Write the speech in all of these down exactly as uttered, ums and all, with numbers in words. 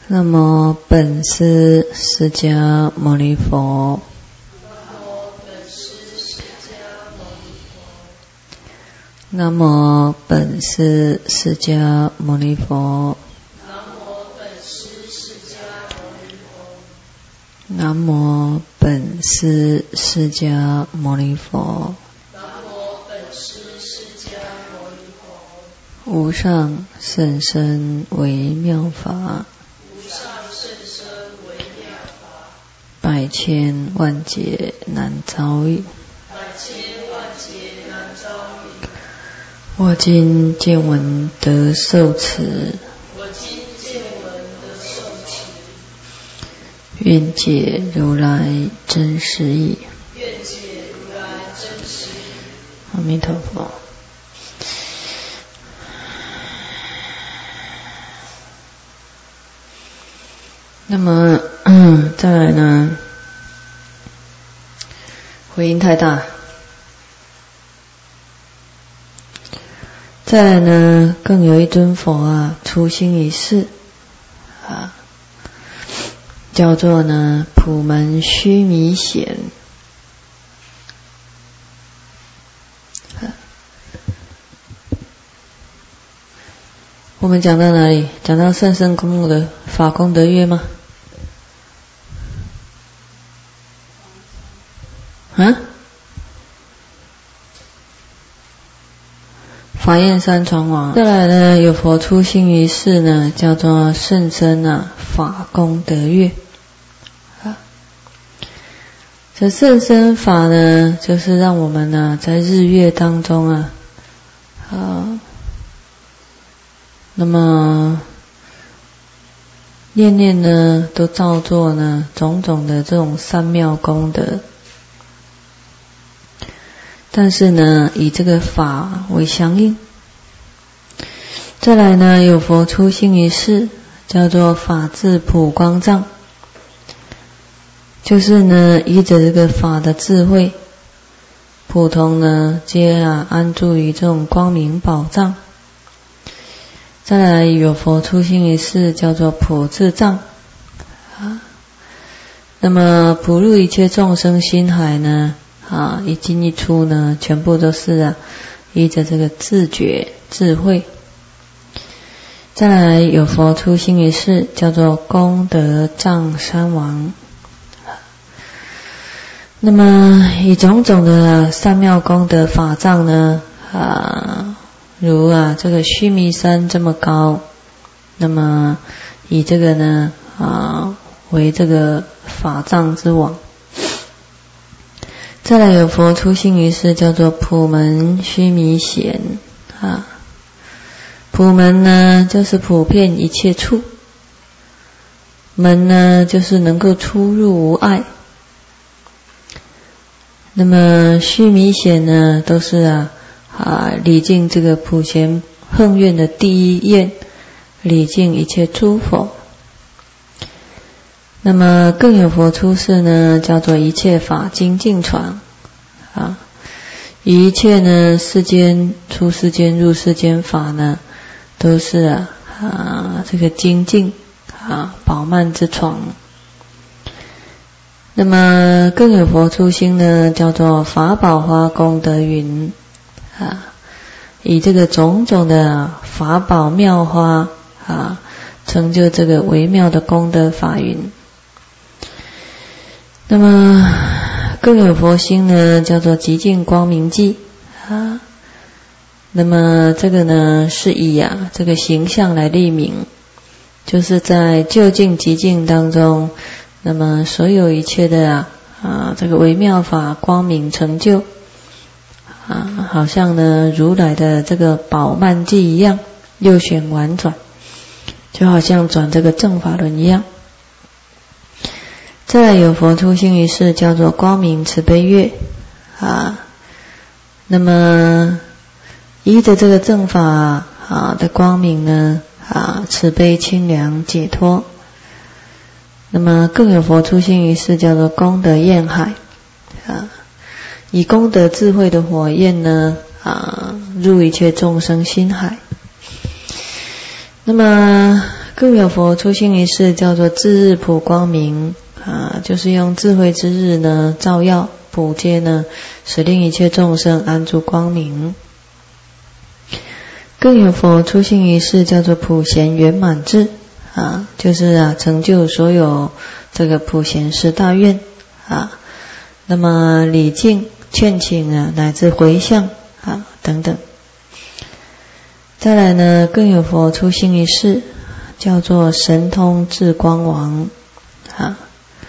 南无本师释迦牟尼佛。南无本师释迦牟尼佛。南无本师释迦牟尼佛。无上甚深微妙法，百千万劫难遭遇。我今见闻得受持，愿解如来真实义。阿弥陀佛。那么、嗯、再来呢，回音太大。再来呢，更有一尊佛啊，出心于世啊，叫做呢普门须弥显。我们讲到哪里？讲到甚深功的法功德乐吗？啊？法焰三传王。再来呢，有佛出心于世呢，叫做甚深啊法功德乐。啊，这甚深法呢，就是让我们呢在日月当中啊，啊。那么念念呢都造作呢种种的这种三妙功德，但是呢以这个法为相应。再来呢，有佛出心于世，叫做法智普光藏，就是呢依着这个法的智慧，普通呢皆啊安住于这种光明宝藏。再来有佛出心于世，叫做普智藏啊。那么普入一切众生心海呢，啊，一进一出呢，全部都是啊依着这个自觉智慧。再来有佛出心于世，叫做功德藏三王。那么以种种的三妙功德法藏呢，啊。如啊这个须弥山这么高，那么以这个呢啊为这个法藏之王。再来有佛出心于世，叫做普门须弥显啊。普门呢就是普遍一切处，门呢就是能够出入无碍。那么须弥显呢都是啊啊，礼敬这个普贤横愿的第一愿，礼敬一切诸佛。那么更有佛出世呢，叫做一切法精进传啊，一切呢世间出世间入世间法呢，都是啊啊这个精进啊饱满之床。那么更有佛出心呢，叫做法宝花功德云。啊，以这个种种的法宝妙花啊，成就这个微妙的功德法云。那么更有佛心呢，叫做极尽光明记啊。那么这个呢是以啊这个形象来立名，就是在究竟极尽当中，那么所有一切的啊啊这个微妙法光明成就。啊，好像呢如来的这个宝曼记一样，右旋婉转，就好像转这个正法轮一样。再来有佛出心于世，叫做光明慈悲乐啊。那么依着这个正法啊的光明呢啊，慈悲清凉解脱。那么更有佛出心于世，叫做功德焰海啊。以功德智慧的火焰呢啊，入一切众生心海。那么更有佛出现一世叫做智日普光明啊，就是用智慧之日呢照耀普皆呢，使令一切众生安住光明。更有佛出现一世叫做普贤圆满智啊，就是啊成就所有这个普贤十大愿啊，那么礼敬劝请啊乃至回向啊等等。再来呢，更有佛出现一世叫做神通智光王啊，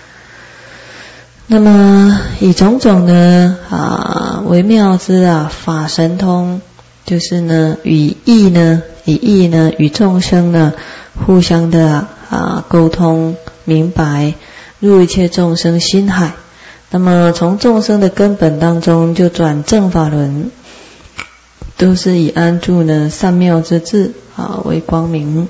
那么以种种的啊微妙之啊法神通，就是呢与意呢以意呢与众生呢互相的啊沟通明白，入一切众生心海，那么从众生的根本当中就转正法轮，都是以安住呢善妙之智啊为光明。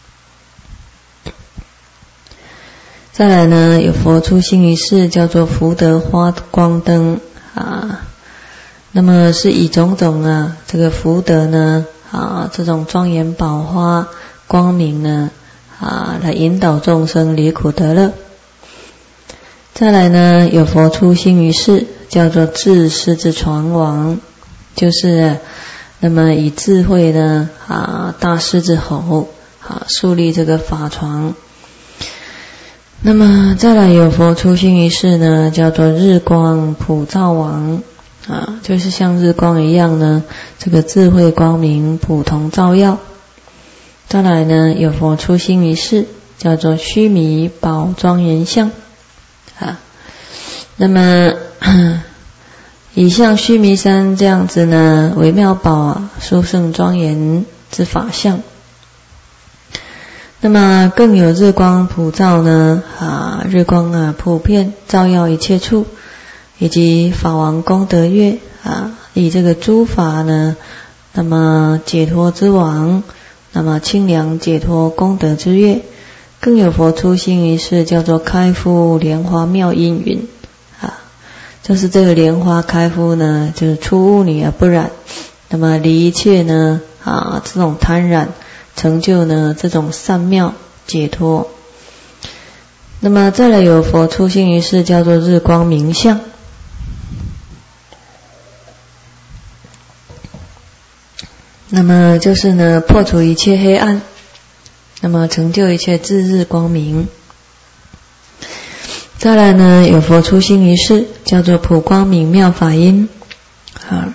再来呢，有佛出现一世叫做福德花光灯啊，那么是以种种啊这个福德呢啊这种庄严宝花光明呢啊来引导众生离苦得乐。再来呢，有佛出现一世叫做智狮子床王，就是那么以智慧呢啊大狮子吼啊树立这个法床。那么再来有佛出现一世呢叫做日光普照王啊，就是像日光一样呢这个智慧光明普通照耀。再来呢有佛出现一世叫做须弥宝庄严相啊，那么以像须弥山这样子呢微妙宝啊殊胜庄严之法相。那么更有日光普照呢啊，日光啊普遍照耀一切处，以及法王功德月啊，以这个诸法呢那么解脱之王，那么清凉解脱功德之月。更有佛出现一世叫做开敷莲花妙音云啊，就是这个莲花开敷呢就是出污泥而不染，那么离一切呢啊这种贪染，成就呢这种善妙解脱。那么再来有佛出现一世叫做日光明相，那么就是呢破除一切黑暗，那么成就一切智日光明。再来呢有佛出现一世叫做普光明妙法音啊，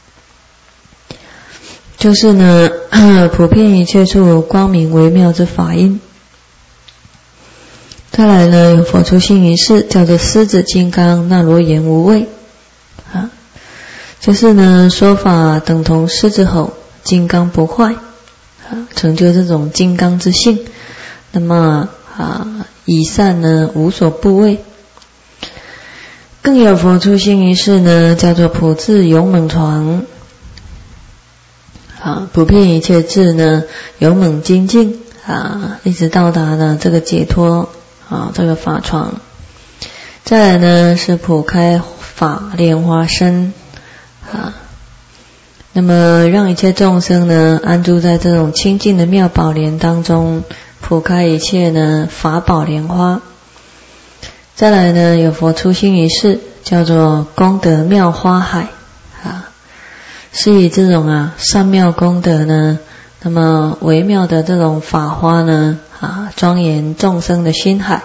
就是呢普遍一切处光明微妙之法音。再来呢有佛出现一世叫做狮子金刚那罗延无畏啊，就是呢说法等同狮子吼，金刚不坏啊，成就这种金刚之性。那么啊以善呢无所不畏。更有佛出现一世呢叫做普智勇猛床啊，普遍一切智呢勇猛精进啊，一直到达呢这个解脱啊这个法床。再来呢是普开法莲花身啊，那么让一切众生呢安住在这种清净的妙宝莲当中，普开一切呢法宝莲花。再来呢有佛出现一世叫做功德妙花海啊，是以这种啊善妙功德呢，那么微妙的这种法花呢啊庄严众生的心海。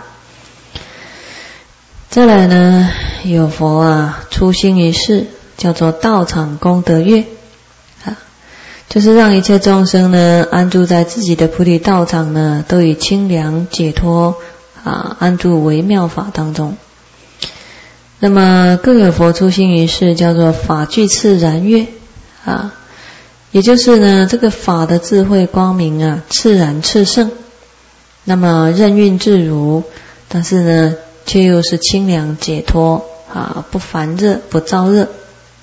再来呢有佛啊出现一世叫做道场功德月啊，就是让一切众生呢安住在自己的菩提道场呢，都以清凉解脱啊安住微妙法当中。那么更有佛出现一世叫做法具次然月啊，也就是呢这个法的智慧光明啊自然炽盛，那么任运自如，但是呢却又是清凉解脱啊，不烦热不燥热。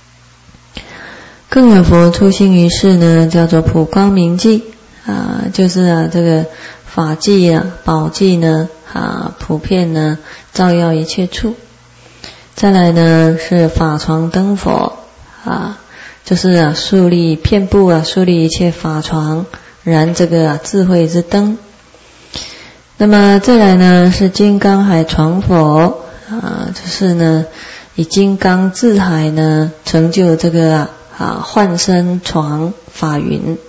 更有佛出现一世呢叫做普光明记啊，就是啊这个法纪啊宝纪呢啊普遍呢照耀一切处。再来呢是法床灯佛啊，就是啊树立遍布啊树立一切法床，燃这个啊智慧之灯。 那么再来呢是金刚海传佛啊，就是呢以金刚智海呢成就这个啊啊幻身传法云。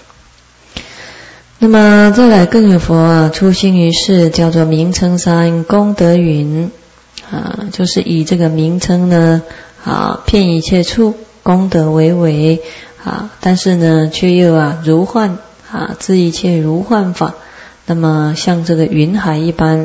那么再来更有佛啊出心于世，叫做名称三功德云啊，就是以这个名称呢啊遍一切处，功德为为啊，但是呢却又啊如幻啊知一切如幻法，那么像这个云海一般。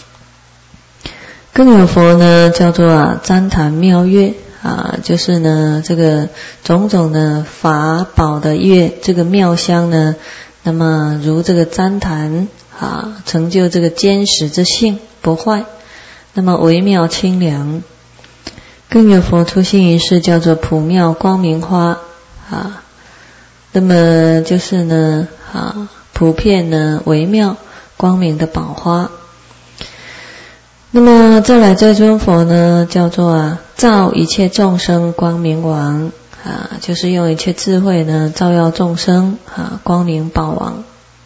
更有佛呢叫做啊旃檀妙乐啊，就是呢这个种种的法宝的乐，这个妙香呢，那么如这个旃檀啊，成就这个坚实之性不坏，那么微妙清凉。更有佛出现于世，叫做普妙光明花啊，那么就是呢啊普遍呢微妙光明的宝花。那么再来这尊佛呢叫做啊照一切众生光明王啊，就是用一切智慧呢照耀众生啊，光明宝王。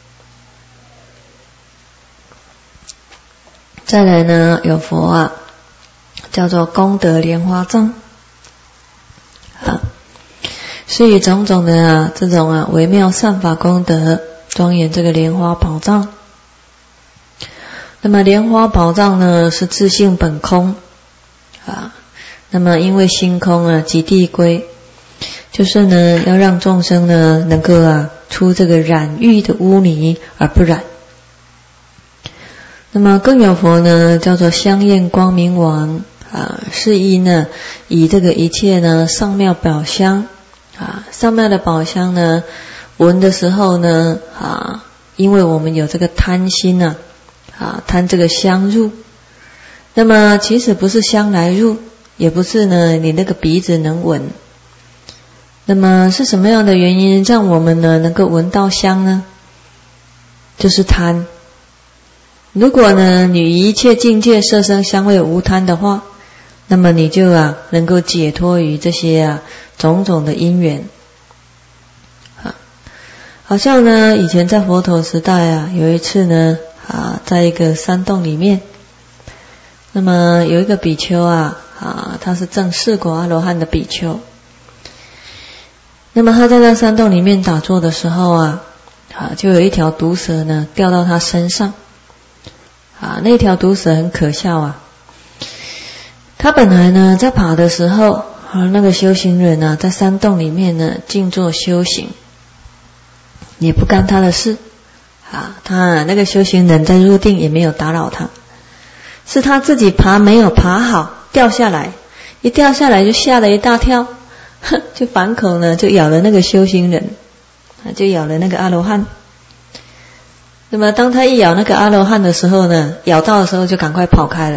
再来呢有佛啊叫做功德莲花藏啊，是以种种的啊这种啊微妙善法功德庄严这个莲花宝藏。那么莲花宝藏呢是自性本空啊，那么因为心空啊即地归，就是呢要让众生呢能够啊出这个染欲的污泥而不染。那么更有佛呢叫做香焰光明王啊，是以呢以这个一切呢上妙宝香啊，上妙的宝香呢闻的时候呢啊，因为我们有这个贪心啊啊贪这个香入，那么其实不是香来入，也不是呢你那个鼻子能闻，那么是什么样的原因让我们呢能够闻到香呢？就是贪。如果呢你一切境界色声香味无贪的话，那么你就啊能够解脱于这些啊种种的因缘啊。好像呢以前在佛陀时代啊，有一次呢啊在一个山洞里面，那么有一个比丘啊啊他是证四果阿罗汉的比丘，那么他在那山洞里面打坐的时候啊啊就有一条毒蛇呢掉到他身上啊，那条毒蛇很可笑啊，他本来呢在爬的时候啊，那个修行人呢在山洞里面呢静坐修行，也不干他的事啊，他那个修行人在入定也没有打扰他，是他自己爬没有爬好掉下来，一掉下来就吓了一大跳，就反口呢就咬了那个修行人啊，就咬了那个阿罗汉。那么当他一咬那个阿罗汉的时候呢，咬到的时候就赶快跑开了。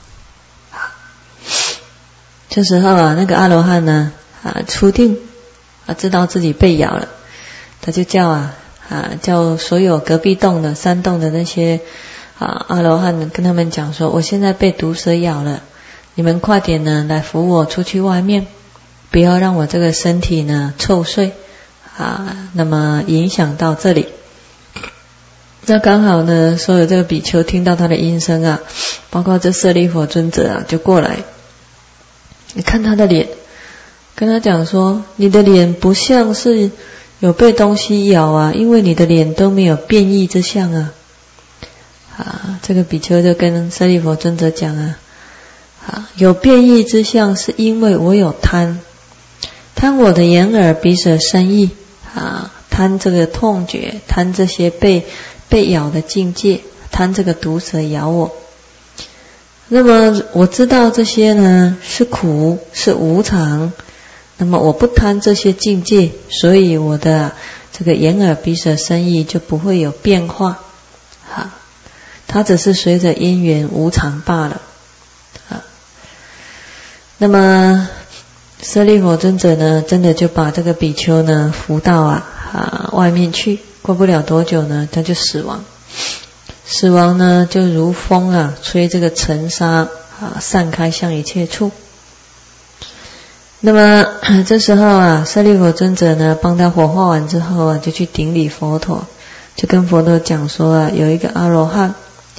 这时候啊，那个阿罗汉呢啊出定啊，知道自己被咬了，他就叫啊啊叫所有隔壁洞的山洞的那些啊阿罗汉跟他们讲说，我现在被毒蛇咬了，你们快点呢来扶我出去外面，不要让我这个身体呢臭碎啊，那么影响到这里。那刚好呢，所有这个比丘听到他的音声啊，包括这舍利弗尊者啊，就过来，你看他的脸，跟他讲说，你的脸不像是有被东西咬啊，因为你的脸都没有变异之相啊。啊，这个比丘就跟舍利弗尊者讲啊，啊，有变异之相是因为我有贪，贪我的眼耳鼻舌身意啊，贪这个痛觉，贪这些被被咬的境界，贪这个毒蛇咬我。那么我知道这些呢是苦是无常，那么我不贪这些境界，所以我的这个眼耳鼻舌身意就不会有变化啊，它只是随着因缘无常罢了啊。那么舍利弗尊者呢真的就把这个比丘呢扶到啊啊外面去，过不了多久呢他就死亡。死亡呢就如风啊吹这个尘沙啊散开向一切处。那么这时候啊舍利弗尊者呢帮他火化完之后啊，就去顶礼佛陀，就跟佛陀讲说啊，有一个阿罗汉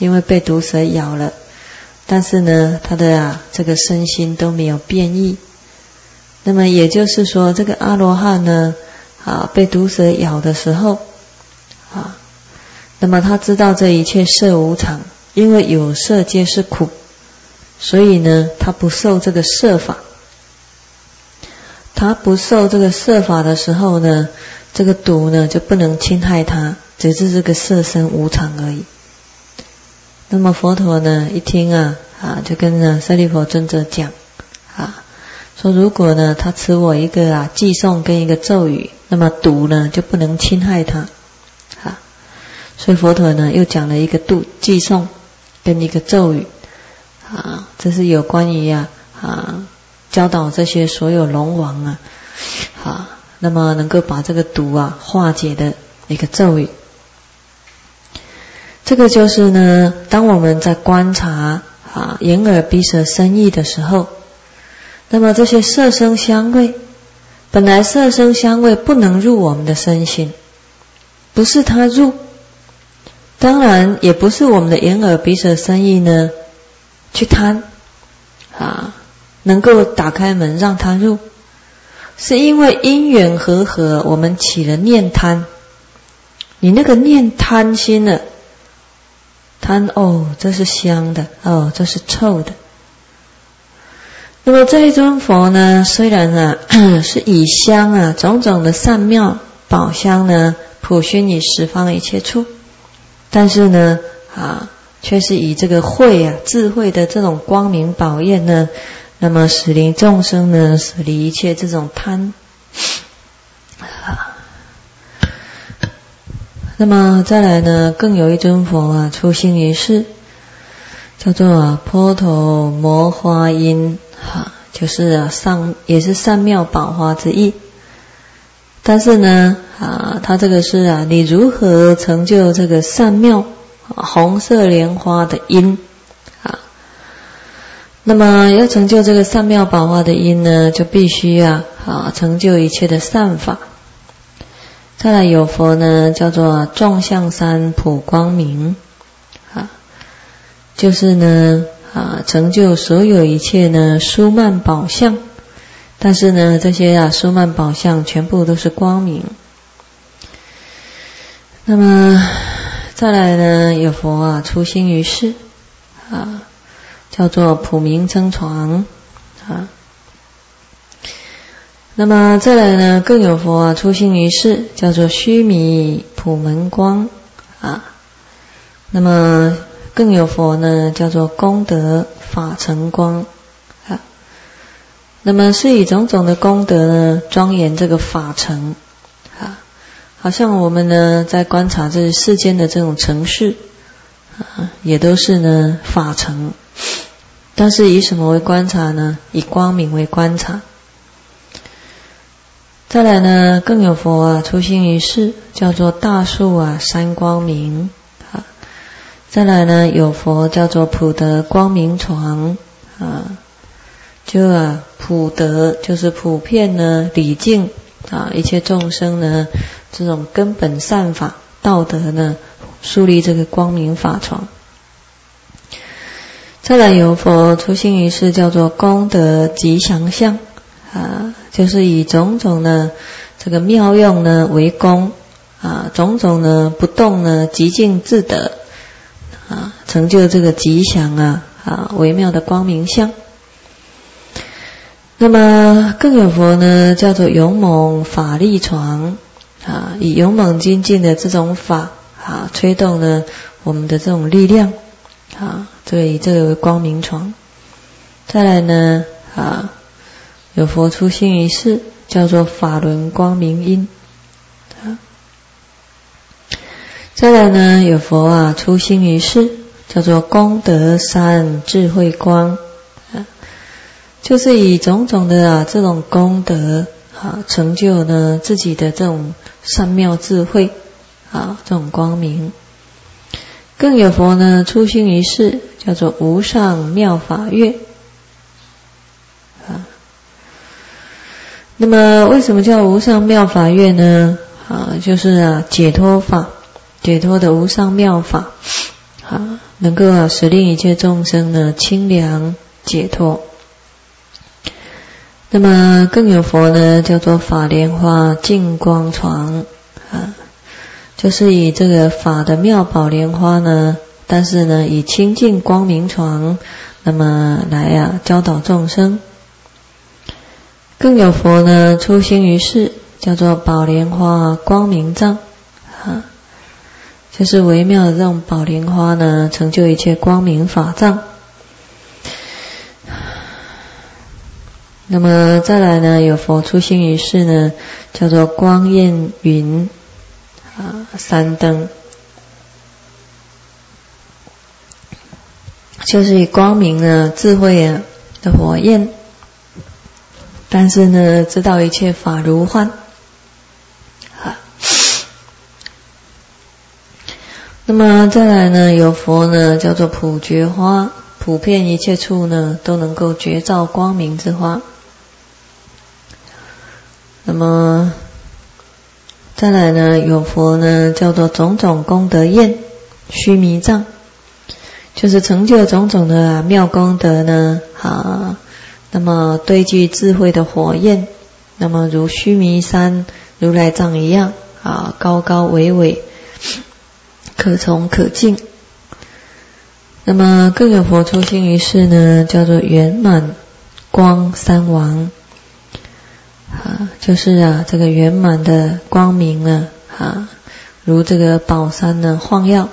因为被毒蛇咬了，但是呢他的啊这个身心都没有变异。那么也就是说，这个阿罗汉呢啊被毒蛇咬的时候啊，那么他知道这一切色无常，因为有色皆是苦，所以呢他不受这个色法。他不受这个色法的时候呢，这个毒呢就不能侵害他，只是这个色身无常而已。那么佛陀呢一听啊啊就跟呢舍利弗尊者讲啊，说如果呢他持我一个啊偈颂跟一个咒语，那么毒呢就不能侵害他啊。所以佛陀呢又讲了一个度偈颂跟一个咒语啊，这是有关于啊啊教导这些所有龙王啊啊，那么能够把这个毒啊化解的一个咒语。这个就是呢，当我们在观察啊眼耳鼻舌身意的时候，那么这些色声香味，本来色声香味不能入我们的身心，不是它入，当然也不是我们的眼耳鼻舌身意呢去贪啊，能够打开门让它入，是因为因缘和合，我们起了念贪。你那个念贪心了，贪哦这是香的，哦这是臭的。那么这一尊佛呢，虽然啊是以香啊种种的善妙宝香呢普熏于十方一切处，但是呢啊却是以这个慧啊智慧的这种光明宝焰呢，那么使令众生呢舍离一切这种贪。那么再来呢，更有一尊佛啊出现于世，叫做啊波头摩花音哈，就是啊上也是善妙宝花之意。但是呢啊它这个是啊你如何成就这个善妙红色莲花的因啊？那么要成就这个善妙宝花的因呢，就必须啊啊成就一切的善法。再来有佛呢叫做众象山普光明啊，就是呢啊成就所有一切呢殊曼宝相，但是呢这些啊殊曼宝相全部都是光明。那么再来呢有佛啊出心于世啊，叫做普明增床啊。那么再来呢更有佛啊出心于世，叫做须弥普门光啊。那么更有佛呢叫做功德法成光啊。那么是以种种的功德呢庄严这个法成啊，好像我们呢在观察这世间的这种成事啊，也都是呢法成，但是以什么为观察呢？以光明为观察。再来呢更有佛啊出心于世，叫做大树啊三光明啊。再来呢有佛叫做普德光明床啊，就啊普德就是普遍呢礼敬啊一切众生呢这种根本善法道德呢树立这个光明法床。再来有佛出心于世，叫做功德吉祥相啊，就是以种种呢这个妙用呢为功啊，种种呢不动呢极尽自得啊，成就这个吉祥啊啊微妙的光明相。那么更有佛呢叫做勇猛法力床啊，以勇猛精进的这种法啊推动呢我们的这种力量啊，这个以这个为光明床。再来呢啊有佛出心于世，叫做法轮光明音啊。再来呢有佛啊出心于世，叫做功德三智慧光啊，就是以种种的啊这种功德啊成就呢自己的这种善妙智慧啊这种光明。更有佛呢出心于世，叫做无上妙法月啊。那么为什么叫无上妙法月呢？啊，就是啊解脱法，解脱的无上妙法啊。 能够啊使令一切众生呢清凉解脱。那么更有佛呢叫做法莲花净光床啊，就是以这个法的妙宝莲花呢，但是呢以清净光明床，那么来啊教导众生。更有佛呢出心于世，叫做宝莲花光明藏啊，就是微妙的这种宝莲花呢，成就一切光明法藏。那么再来呢，有佛出心于世呢，叫做光焰云啊三灯，就是以光明呢智慧啊的火焰，但是呢知道一切法如幻啊。那么再来呢，有佛呢叫做普觉花，普遍一切处呢都能够觉照光明之花。那么再来呢，有佛呢叫做种种功德焰须弥藏，就是成就种种的、啊、妙功德呢啊，那么堆积智慧的火焰，那么如须弥山如来藏一样啊，高高巍巍，可从可敬。那么更有佛出心于世呢，叫做圆满光三王啊，就是啊这个圆满的光明呢啊，如这个宝山呢晃耀。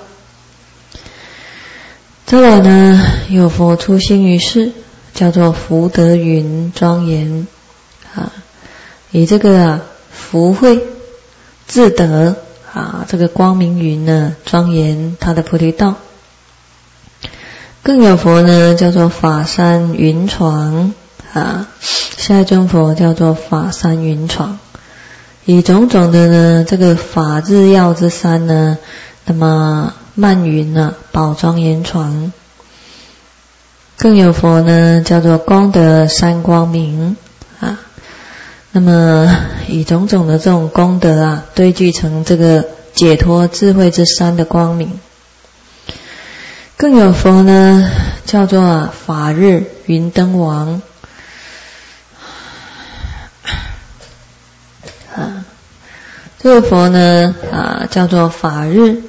再来呢，有佛出心于世，叫做福德云庄严啊，以这个啊福慧自得啊，这个光明云呢庄严他的菩提道。更有佛呢叫做法山云床啊，下一尊佛叫做法山云床，以种种的呢这个法日耀之山呢，那么漫云呢宝庄严床。更有佛呢叫做功德山光明啊，那么以种种的这种功德啊堆聚成这个解脱智慧之山的光明。更有佛呢叫做啊法日云灯王啊，这个佛呢啊叫做法日，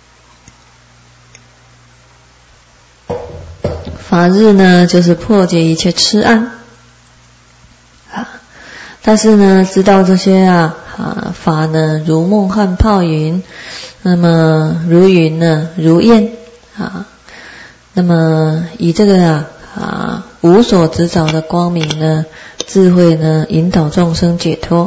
法日呢就是破解一切痴暗啊，但是呢知道这些啊啊法呢如梦幻泡云，那么如云呢如焰啊，那么以这个啊啊无所执着的光明呢智慧呢引导众生解脱。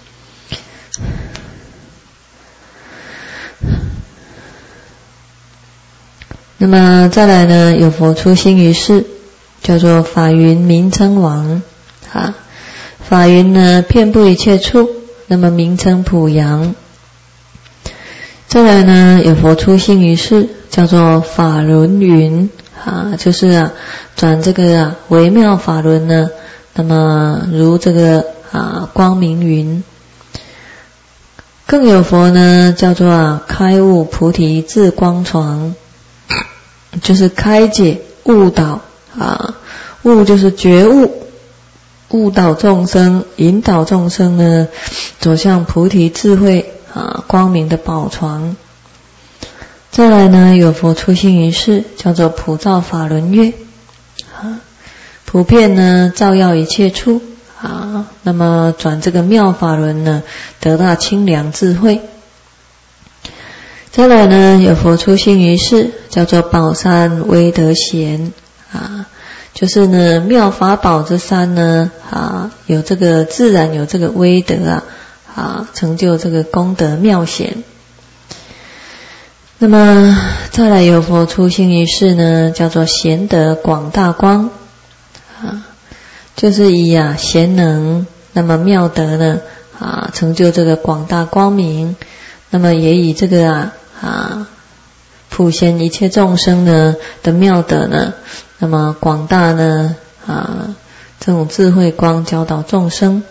那么再来呢，有佛出心于世，叫做法云名称王啊，法云呢遍布一切处，那么名称普扬。再来呢，有佛出心于世，叫做法轮云啊，就是啊转这个啊微妙法轮呢，那么如这个啊光明云。更有佛呢叫做啊开悟菩提智光床，就是开解悟导啊，悟就是觉悟，悟导众生，引导众生呢走向菩提智慧啊光明的宝床。再来呢，有佛出心于世，叫做普照法轮月啊，普遍呢照耀一切处啊，那么转这个妙法轮呢得到清凉智慧。再来呢，有佛出心于世，叫做宝山威德贤啊，就是呢妙法宝之山呢啊，有这个自然有这个威德啊啊，成就这个功德妙贤。那么再来有佛出心于世呢，叫做贤德广大光啊，就是以啊贤能那么妙德呢啊成就这个广大光明，那么也以这个啊啊普贤一切众生呢的妙德呢，那么广大呢啊这种智慧光教导众生。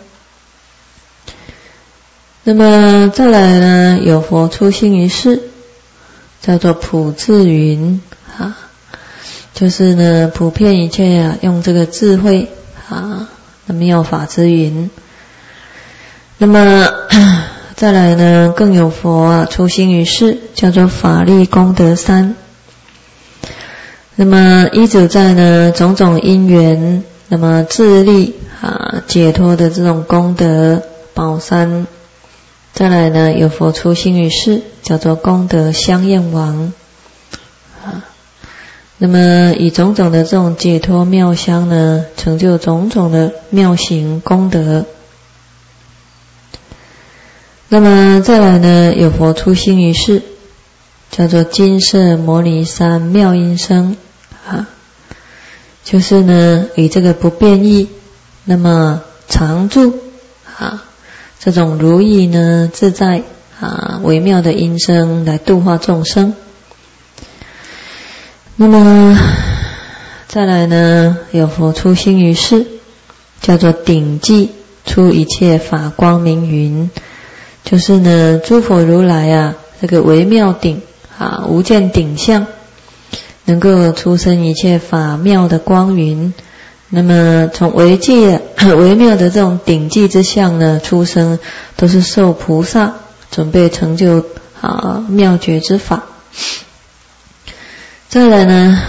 那么再来呢，有佛出心于世，叫做普智云啊， 就是呢普遍一切啊用这个智慧啊的妙法之云。那么再来呢更有佛啊出心于世，叫做法力功德三。那么依止在呢种种因缘，那么自力啊解脱的这种功德宝三。再来呢有佛出心于世，叫做功德香焰王啊。那么以种种的这种解脱妙香呢，成就种种的妙行功德。那么再来呢有佛出心于世，叫做金色摩尼山妙音声啊，就是呢以这个不变异，那么常住啊这种如意呢自在啊微妙的音声来度化众生。那么再来呢有佛出心于世，叫做顶髻出一切法光明云，就是呢诸佛如来啊这个微妙顶啊无见顶相，能够出生一切法妙的光云。那么从微界微妙的这种顶髻之相呢出生，都是受菩萨准备成就啊妙觉之法。再来呢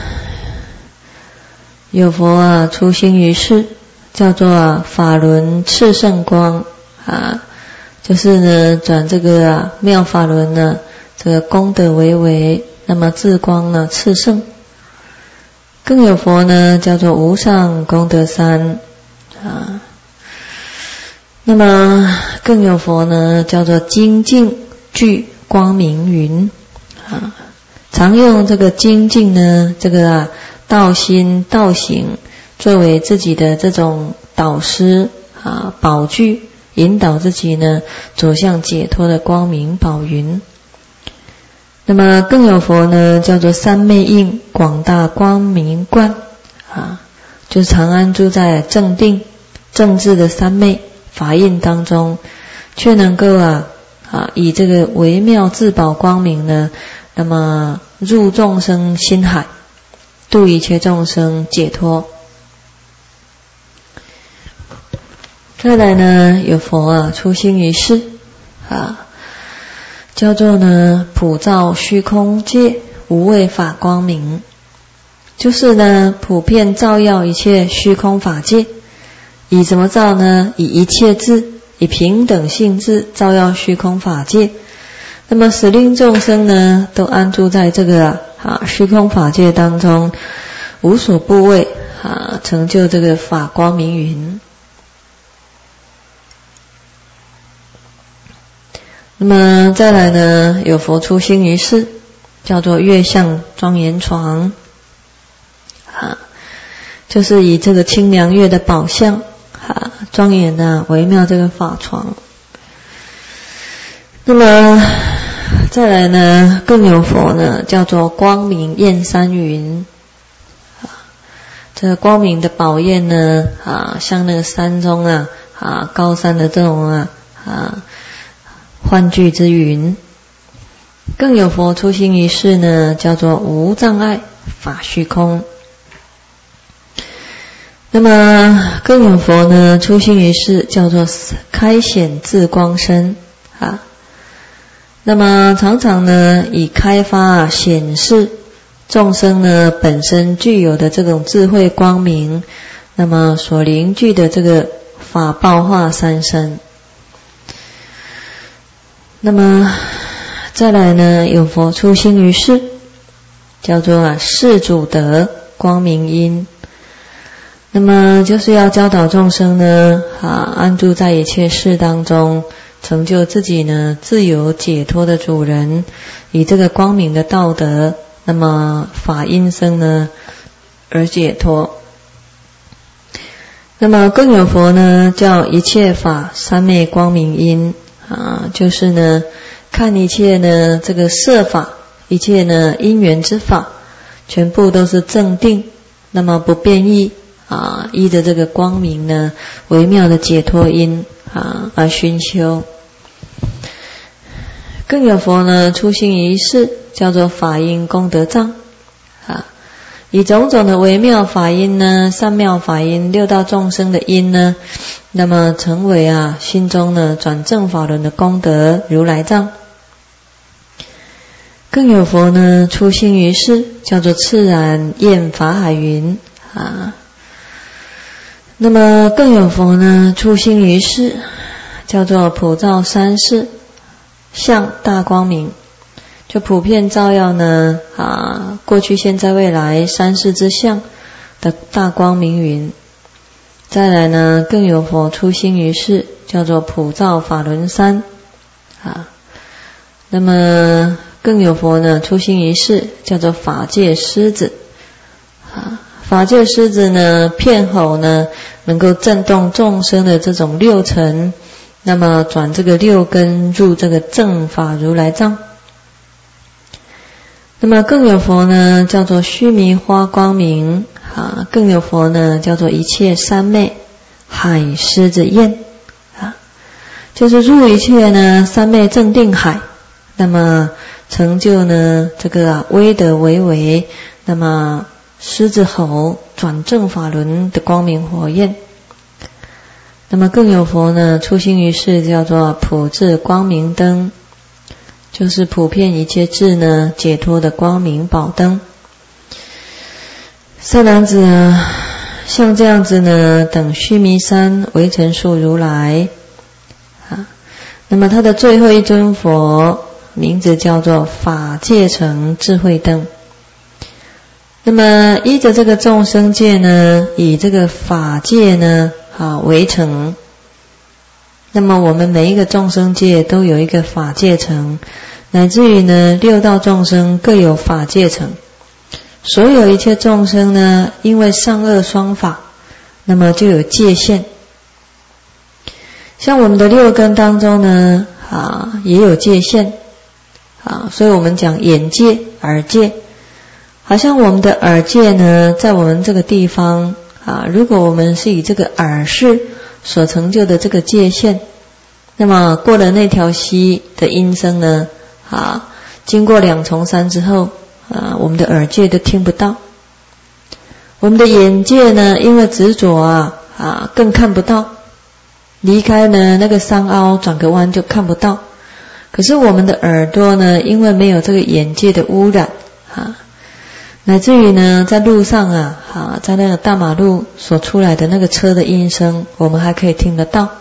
有佛啊出心于世，叫做啊法轮炽盛光啊，就是呢转这个啊妙法轮呢这个功德为为，那么智光呢炽盛。更有佛呢叫做无上功德三啊。那么更有佛呢叫做精进具光明云啊，常用这个精进呢这个啊道心道行作为自己的这种导师啊宝具，引导自己呢走向解脱的光明宝云。那么更有佛呢叫做三昧印广大光明观啊，就是常安住在正定正智的三昧法印当中，却能够啊啊以这个微妙至宝光明呢，那么入众生心海，度一切众生解脱。再来呢有佛啊出心于世啊，叫做呢普照虚空界无畏法光明，就是呢普遍照耀一切虚空法界。以怎么照呢？以一切智，以平等性智照耀虚空法界，那么使令众生呢都安住在这个啊虚空法界当中，无所不畏啊，成就这个法光明云。那么再来呢有佛出心于世，叫做月相庄严床啊，就是以这个清凉月的宝相啊庄严啊微妙这个法床。那么再来呢更有佛呢叫做光明焰山云啊，这个光明的宝焰呢啊像那个山中啊啊高山的这种啊啊幻聚之云。更有佛出心于世呢叫做无障碍法虚空。那么更有佛呢出心于世叫做开显智光身啊，那么常常呢以开发啊显示众生呢本身具有的这种智慧光明，那么所凝聚的这个法报化三身。那么再来呢有佛出心于世，叫做啊世主德光明因。那么就是要教导众生呢啊安住在一切事当中，成就自己呢自由解脱的主人，以这个光明的道德，那么法因生呢而解脱。那么更有佛呢叫一切法三昧光明因啊，就是呢看一切呢这个色法，一切呢因缘之法，全部都是正定，那么不变异啊，依着这个光明呢微妙的解脱因啊而熏修。更有佛呢出心于世，叫做法因功德藏啊， 以种种的微妙法音呢，善妙法音，六道众生的因呢，那么成为啊心中呢转正法轮的功德如来藏。更有佛呢出心于世，叫做赤然焰法海云啊。那么更有佛呢出心于世，叫做普照三世相大光明，就普遍照耀呢啊过去现在未来三世之相的大光明云。再来呢更有佛出心于世，叫做普照法轮山啊。那么更有佛呢出心于世，叫做法界狮子啊。法界狮子呢片吼呢能够震动众生的这种六尘，那么转这个六根入这个正法如来藏。那么更有佛呢叫做须弥花光明啊，更有佛呢叫做一切三昧海狮子焰啊，就是入一切呢三昧正定海，那么成就呢这个啊威德为为，那么狮子吼转正法轮的光明火焰。那么更有佛呢出心于世，叫做普智光明灯，就是普遍一切智呢解脱的光明宝灯。善男子啊，像这样子呢等须弥山为尘数如来啊。那么他的最后一尊佛名字叫做法界城智慧灯。那么依着这个众生界呢，以这个法界呢啊为城，那么我们每一个众生界都有一个法界城，乃至于呢六道众生各有法界城。所有一切众生呢，因为善恶双法，那么就有界限。像我们的六根当中呢啊也有界限啊，所以我们讲眼界、耳界。好像我们的耳界呢，在我们这个地方啊，如果我们是以这个耳识所成就的这个界限，那么过了那条溪的音声呢，啊，经过两重山之后，啊，我们的耳界都听不到。我们的眼界呢，因为执着啊，啊，更看不到。离开呢那个山凹，转个弯就看不到。可是我们的耳朵呢，因为没有这个眼界的污染啊。乃至于呢在路上啊啊在那个大马路所出来的那个车的音声，我们还可以听得到。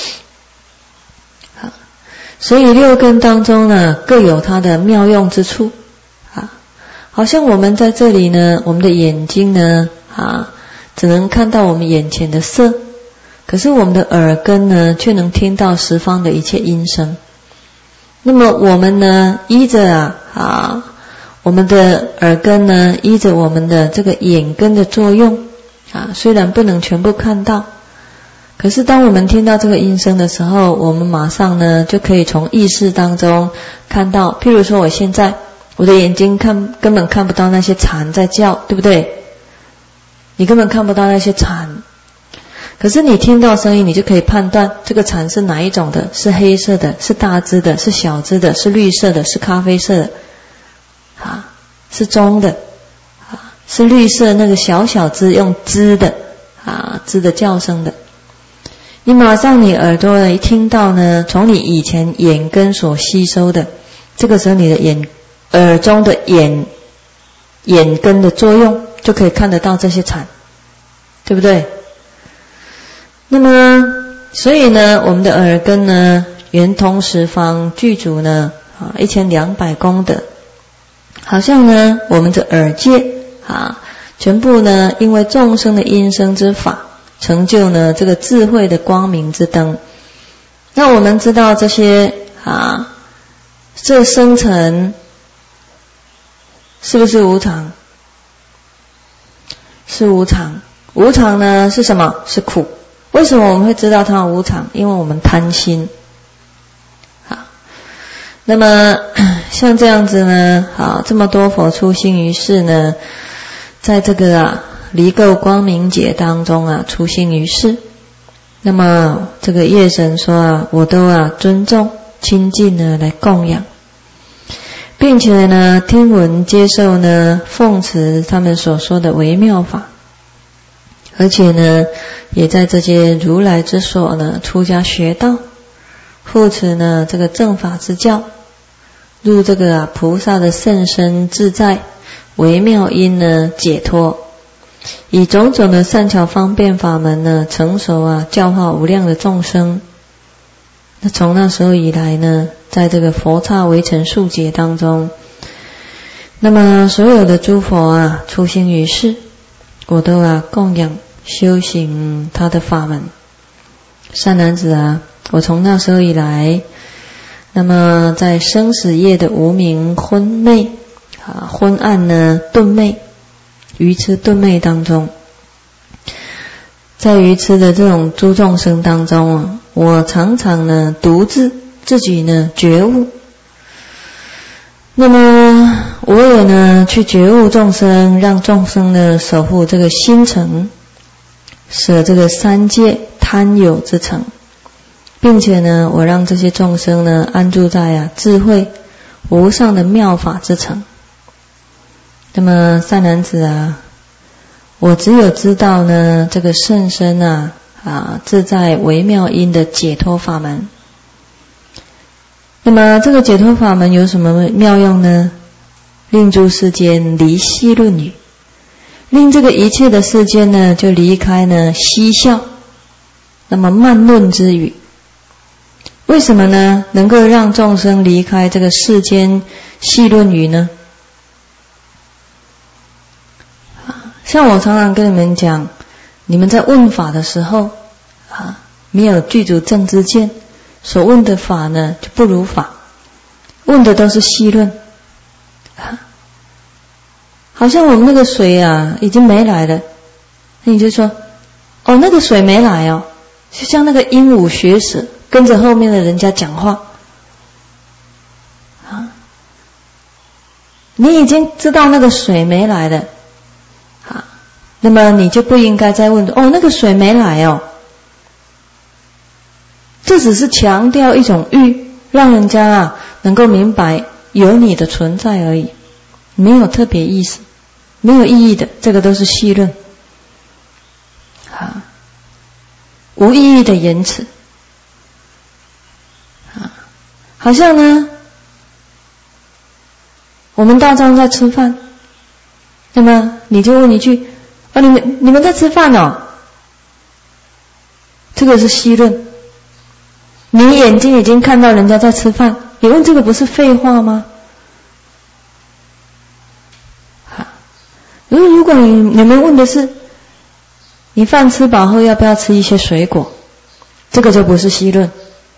好，所以六根当中呢各有它的妙用之处啊。好像我们在这里呢，我们的眼睛呢啊只能看到我们眼前的色，可是我们的耳根呢却能听到十方的一切音声。那么我们呢依着啊啊我们的耳根呢，依着我们的这个眼根的作用啊，虽然不能全部看到，可是当我们听到这个音声的时候，我们马上呢就可以从意识当中看到。譬如说我现在我的眼睛看根本看不到那些蝉在叫，对不对？你根本看不到那些蝉，可是你听到声音，你就可以判断这个蝉是哪一种的，是黑色的，是大只的，是小只的，是绿色的，是咖啡色的啊，是棕的啊，是绿色那个小小只用吱的啊吱的叫声的。你马上你耳朵一听到呢，从你以前眼根所吸收的，这个时候你的眼耳中的眼眼根的作用，就可以看得到这些蝉，对不对？那么所以呢，我们的耳根呢，圆通十方，具足呢啊一千两百功德。好像呢我们的耳界啊全部呢因为众生的音声之法成就呢这个智慧的光明之灯。那我们知道这些啊这生成是不是无常？是无常。无常呢是什么？是苦。为什么我们会知道它无常？因为我们贪心。好，那么像这样子呢，好，这么多佛出心于世呢，在这个啊离垢光明解当中啊出心于世。那么这个业神说啊，我都啊尊重亲近呢来供养， 并且呢听闻接受呢奉持他们所说的微妙法，而且呢也在这些如来之所呢出家学道，护持呢这个正法之教，入这个、啊、菩萨的甚深自在微妙因呢解脱，以种种的善巧方便法门呢成熟啊教化无量的众生。那从那时候以来呢，在这个佛刹围城数劫当中，那么所有的诸佛啊出现于世，我都啊供养修行他的法门。善男子啊，我从那时候以来，那么在生死业的无明昏昧啊昏暗呢顿昧愚痴顿昧当中，在愚痴的这种诸众生当中啊，我常常呢独自自己呢觉悟，那么我也呢去觉悟众生，让众生呢守护这个心城，舍这个三界贪有之城，并且呢我让这些众生呢安住在啊智慧无上的妙法之城。那么善男子啊，我只有知道呢这个甚深啊啊自在微妙因的解脱法门。那么这个解脱法门有什么妙用呢？令诸世间离戏论语，令这个一切的世间呢就离开呢嬉笑那么漫论之语。为什么呢？能够让众生离开这个世间戏论语呢？像我常常跟你们讲，你们在问法的时候啊，没有具足正知见，所问的法呢就不如法，问的都是戏论啊。好像我们那个水啊已经没来了，那你就说哦那个水没来哦，就像那个鹦鹉学舌跟着后面的人家讲话啊。你已经知道那个水没来了啊，那么你就不应该再问哦那个水没来哦。这只是强调一种欲，让人家啊能够明白有你的存在而已，没有特别意思，没有意义的，这个都是戏论啊，无意义的言辞啊。好像呢我们大众在吃饭，那么你就问一句哦你们你们在吃饭哦，这个是戏论。你眼睛已经看到人家在吃饭，你问这个不是废话吗？如果如果你你们问的是你饭吃饱后要不要吃一些水果，这个就不是戏论，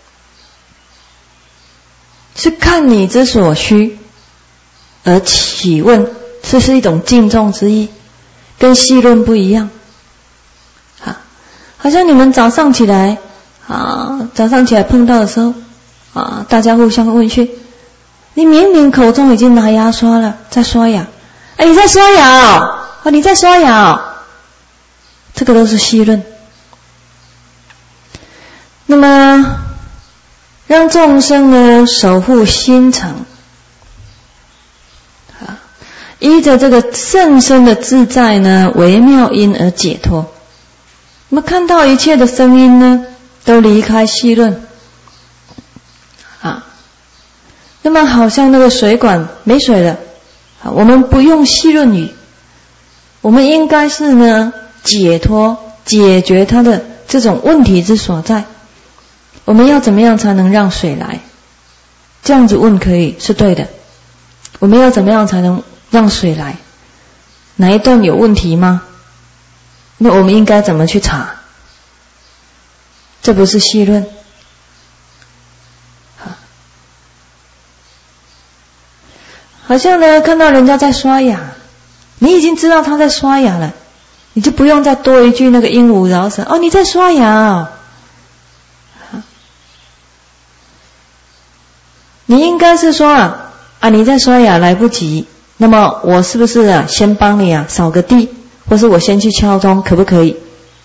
是看你之所需而起问，这是一种敬重之意，跟戏论不一样。啊，好像你们早上起来啊，早上起来碰到的时候啊，大家互相问讯，你明明口中已经拿牙刷了，在刷牙，哎，你在刷牙哦，哦你在刷牙哦，这个都是戏论。那么让众生呢守护心城啊，依着这个甚深的自在呢微妙因而解脱。那么看到一切的声音呢都离开戏论啊，那么好像那个水管没水了啊，我们不用戏论语，我们应该是呢解脱解决它的这种问题之所在。我们要怎么样才能让水来？这样子问可以是对的。我们要怎么样才能让水来？哪一段有问题吗？那我们应该怎么去查？这不是戏论。好像呢看到人家在刷牙，你已经知道他在刷牙了，你就不用再多一句那个鹦鹉饶舌哦你在刷牙哦。你应该是说啊啊你在刷牙来不及，那么我是不是啊先帮你啊扫个地，或是我先去敲钟，可不可以？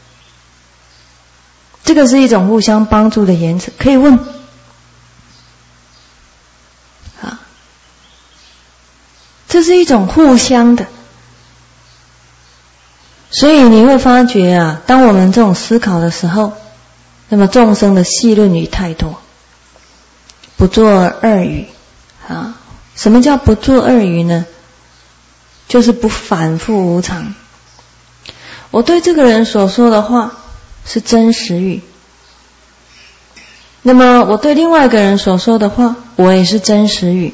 这个是一种互相帮助的言辞，可以问啊。 这是一种互相的。所以你会发觉啊，当我们这种思考的时候，那么众生的戏论语太多，不作二语啊。什么叫不作二语呢？就是不反复无常。我对这个人所说的话是真实语，那么我对另外一个人所说的话，我也是真实语，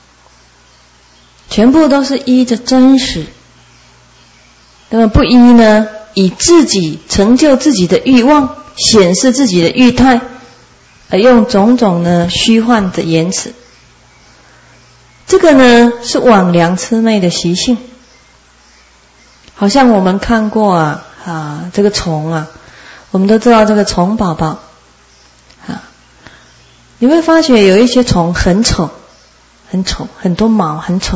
全部都是依着真实。那么不依呢，以自己成就自己的欲望，显示自己的欲态，而用种种呢虚幻的言辞。这个呢是妄良痴昧的习性。好像我们看过啊啊这个虫啊，我们都知道这个虫宝宝啊，你会发觉有一些虫很丑，很丑，很多毛，很丑。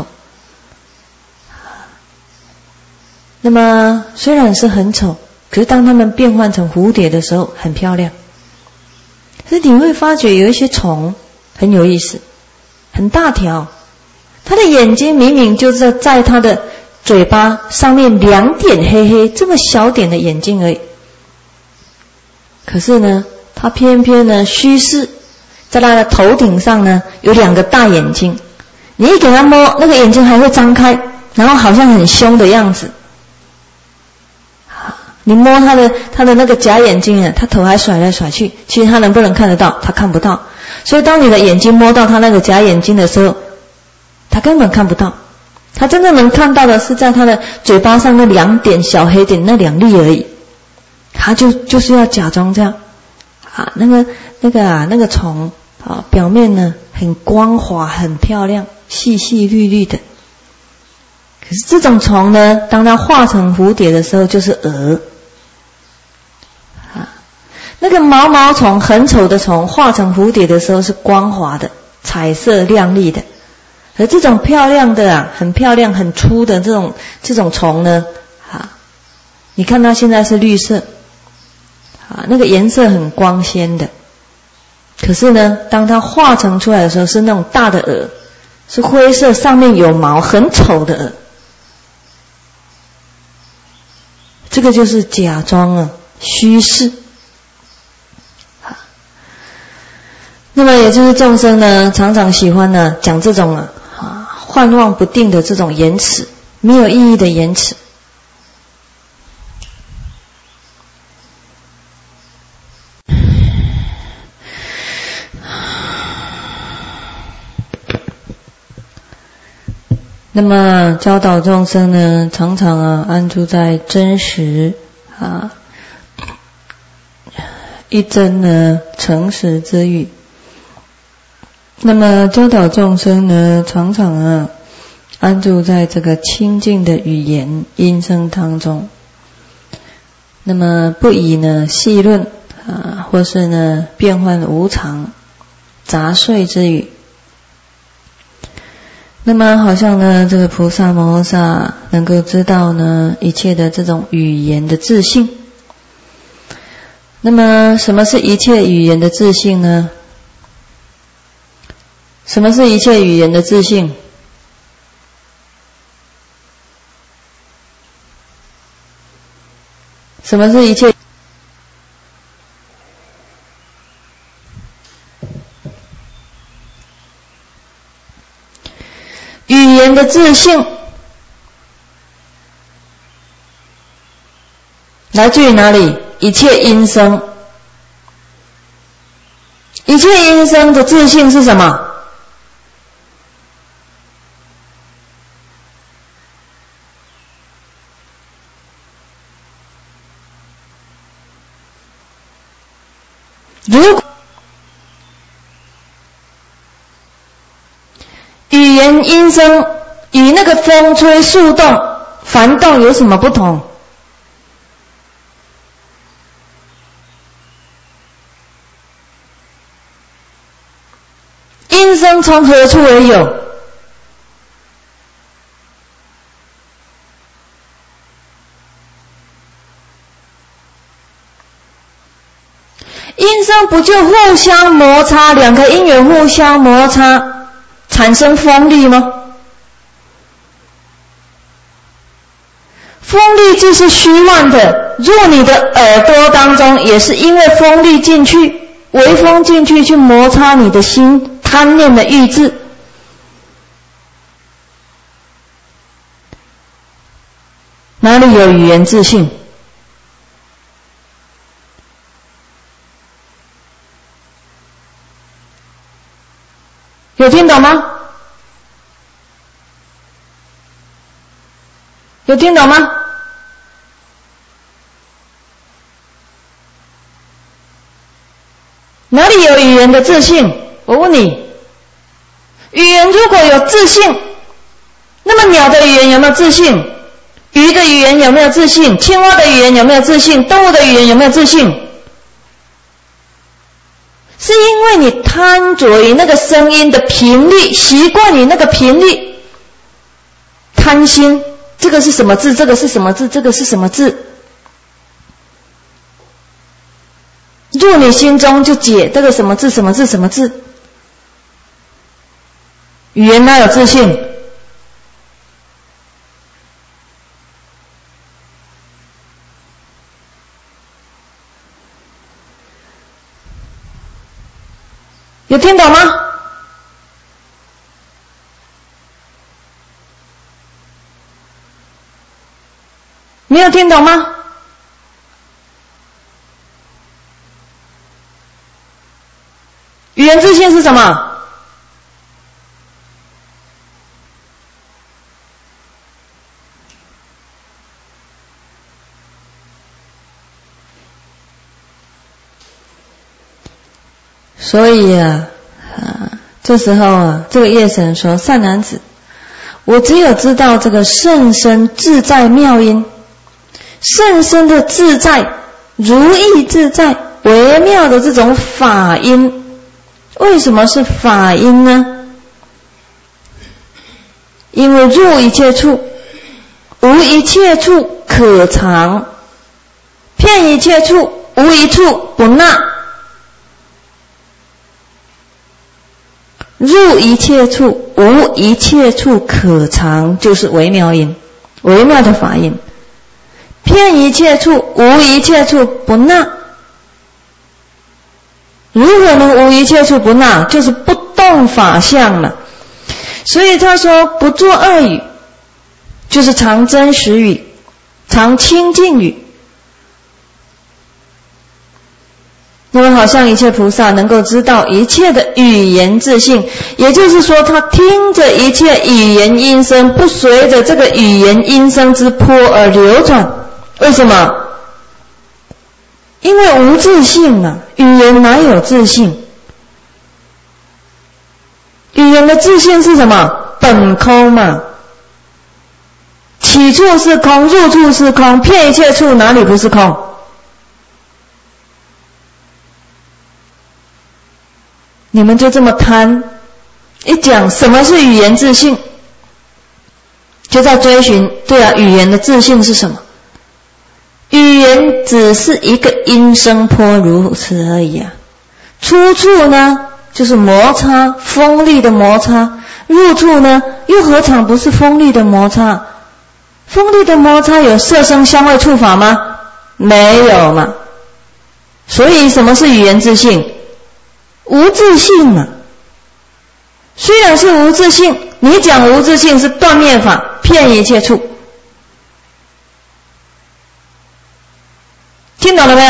那么虽然是很丑，可是当它们变换成蝴蝶的时候很漂亮。可是你会发觉有一些虫很有意思，很大条，它的眼睛明明就是在它的嘴巴上面两点黑黑，这么小点的眼睛而已，可是呢它偏偏呢虚视，在它的头顶上呢有两个大眼睛，你一给它摸，那个眼睛还会张开，然后好像很凶的样子。你摸它的它的那个假眼睛啊，它头还甩来甩去，其实它能不能看得到？它看不到。所以当你的眼睛摸到它那个假眼睛的时候，它根本看不到。它真正能看到的是在它的嘴巴上那两点小黑点那两粒而已。它就就是要假装这样啊，那个那个啊那个虫啊，表面呢很光滑很漂亮，细细绿绿的。可是这种虫呢，当它化成蝴蝶的时候就是蛾。啊，那个毛毛虫很丑的虫化成蝴蝶的时候是光滑的，彩色亮丽的。而这种漂亮的啊，很漂亮很粗的这种这种虫呢，啊，你看它现在是绿色，啊，那个颜色很光鲜的。可是呢，当它化成出来的时候是那种大的蛾，是灰色，上面有毛，很丑的蛾。这个就是假装啊，虚饰。那么也就是众生呢，常常喜欢呢讲这种啊啊幻妄不定的这种言辞，没有意义的言辞。那么教导众生呢，常常啊安住在真实啊一真呢诚实之语。那么教导众生呢，常常啊安住在这个清净的语言音声当中。那么不以呢戏论啊，或是呢变幻无常杂碎之语。那么好像呢这个菩萨摩诃萨能够知道呢一切的这种语言的自性。那么什么是一切语言的自性呢？什么是一切语言的自性？什么是一切？语言的自性来自于哪里？一切音声。一切音声的自性是什么？如果语言音声与那个风吹树动幡动有什么不同？音声从何处而有？音声不就互相摩擦，两个音源互相摩擦产生风力吗？ 风力就是虚幻的，入你的耳朵当中，也是因为风力进去，微风进去去摩擦你的心，贪念的意志。哪里有语言自信？有听懂吗？有听懂吗？哪里有语言的自信？我问你，语言如果有自信，那么鸟的语言有没有自信？鱼的语言有没有自信？青蛙的语言有没有自信？动物的语言有没有自信？是因为你贪着于那个声音的频率，习惯于那个频率，贪心，这个是什么字？这个是什么字？这个是什么字？入你心中就解这个什么字什么字什么字。语言哪有自信？有听懂吗？没有听懂吗？语言自信是什么？ 所以啊，啊，这时候啊，这个夜神说：“善男子，我只有知道这个甚深自在妙音，甚深的自在、如意自在、微妙的这种法音。为什么是法音呢？因为入一切处，无一切处可藏；遍一切处，无一处不纳。”入一切处，无一切处可藏，就是微妙音，微妙的法音。遍一切处，无一切处不纳。如何能无一切处不纳？就是不动法相了。所以他说不作恶语，就是常真实语，常清净语。那么好像一切菩萨能够知道一切的语言自性，也就是说他听着一切语言音声，不随着这个语言音声之波而流转。为什么？因为无自性啊，语言哪有自性？语言的自性是什么？本空嘛。起处是空，入处是空，遍一切处哪里不是空？你们就这么贪，一讲什么是语言自性，就在追寻，对啊，语言的自性是什么？语言只是一个音声波如此而已啊。出处呢，就是摩擦，风力的摩擦；入处呢，又何尝不是风力的摩擦？风力的摩擦有色声香味触法吗？没有嘛。所以什么是语言自性？无自性啊。虽然是无自性，你讲无自性是断灭法，遍一切处。听懂了没有？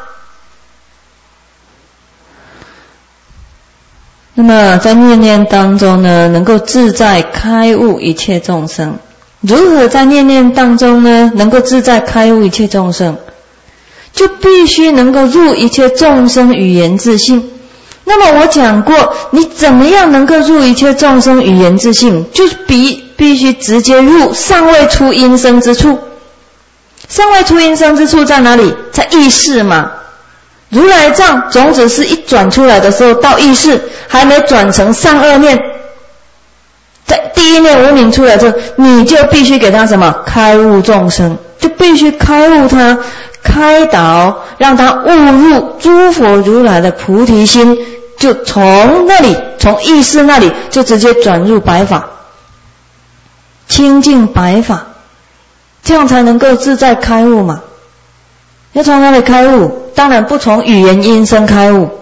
那么在念念当中呢，能够自在开悟一切众生。如何在念念当中呢，能够自在开悟一切众生？就必须能够入一切众生语言自性。那么我讲过，你怎么样能够入一切众生语言自性？就是必必须直接入尚未出音声之处。尚未出音声之处在哪里？在意识嘛。如来藏种子是一转出来的时候到意识，还没转成上二念，在第一念无明出来之后，你就必须给他什么？开悟众生，就必须开悟他，开导，让他悟入诸佛如来的菩提心，就从那里，从意识那里就直接转入白法，清净白法。 这样才能够自在开悟嘛。要从哪里开悟？当然不从语言音声开悟。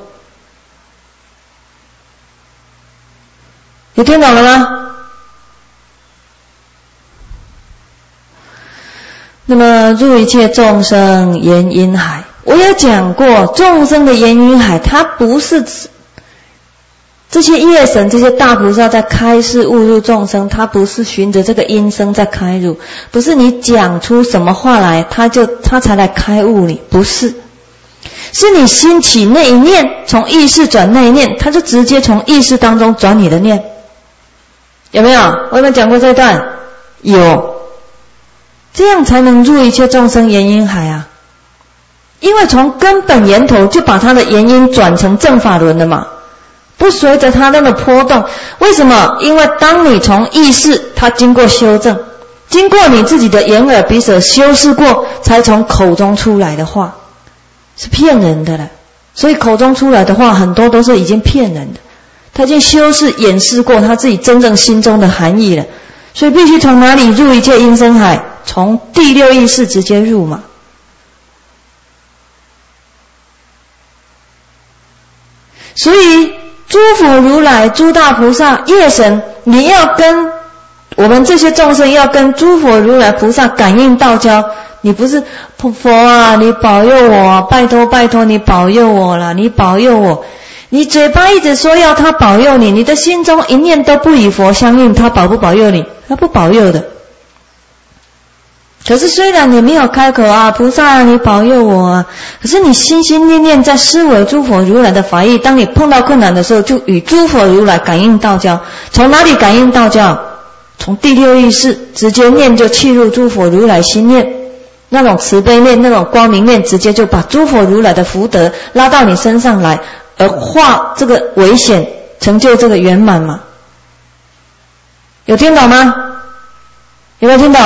有听懂了吗？那么入一切众生言音海，我有讲过，众生的言音海，它不是这些业神、这些大菩萨在开示悟入众生，他不是循着这个音声在开入，不是你讲出什么话来，他就他才来开悟你，不是，是你心起那一念，从意识转那一念，他就直接从意识当中转你的念，有没有？我有没有讲过这段？有，这样才能入一切众生言音海啊！因为从根本源头就把他的言音转成正法轮了嘛。不随着它那么波动，为什么？因为当你从意识，它经过修正，经过你自己的眼耳鼻舌修饰过，才从口中出来的话，是骗人的了。所以口中出来的话，很多都是已经骗人的，他已经修饰掩饰过他自己真正心中的含义了。所以必须从哪里入一切音声海？从第六意识直接入嘛。所以诸佛如来、诸大菩萨、业神，你要跟我们这些众生，要跟诸佛如来菩萨感应道交。你不是佛啊，你保佑我，拜托拜托你保佑我啦，你保佑我。你嘴巴一直说要他保佑你，你的心中一念都不与佛相应，他保不保佑你？他不保佑的。可是虽然你没有开口啊，菩萨啊，你保佑我啊，可是你心心念念在思维诸佛如来的法义，当你碰到困难的时候，就与诸佛如来感应道交。从哪里感应道交？从第六意识直接念就契入诸佛如来心念，那种慈悲念，那种光明念，直接就把诸佛如来的福德拉到你身上来，而化这个危险，成就这个圆满嘛。有听懂吗？有没有听懂？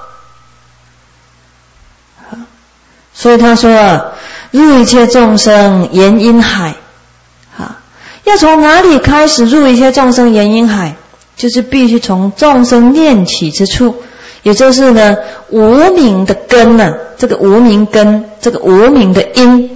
所以他说啊，入一切众生言音海啊，要从哪里开始入一切众生言音海？就是必须从众生念起之处，也就是呢无明的根呢、啊，这个无明根，这个无明的因，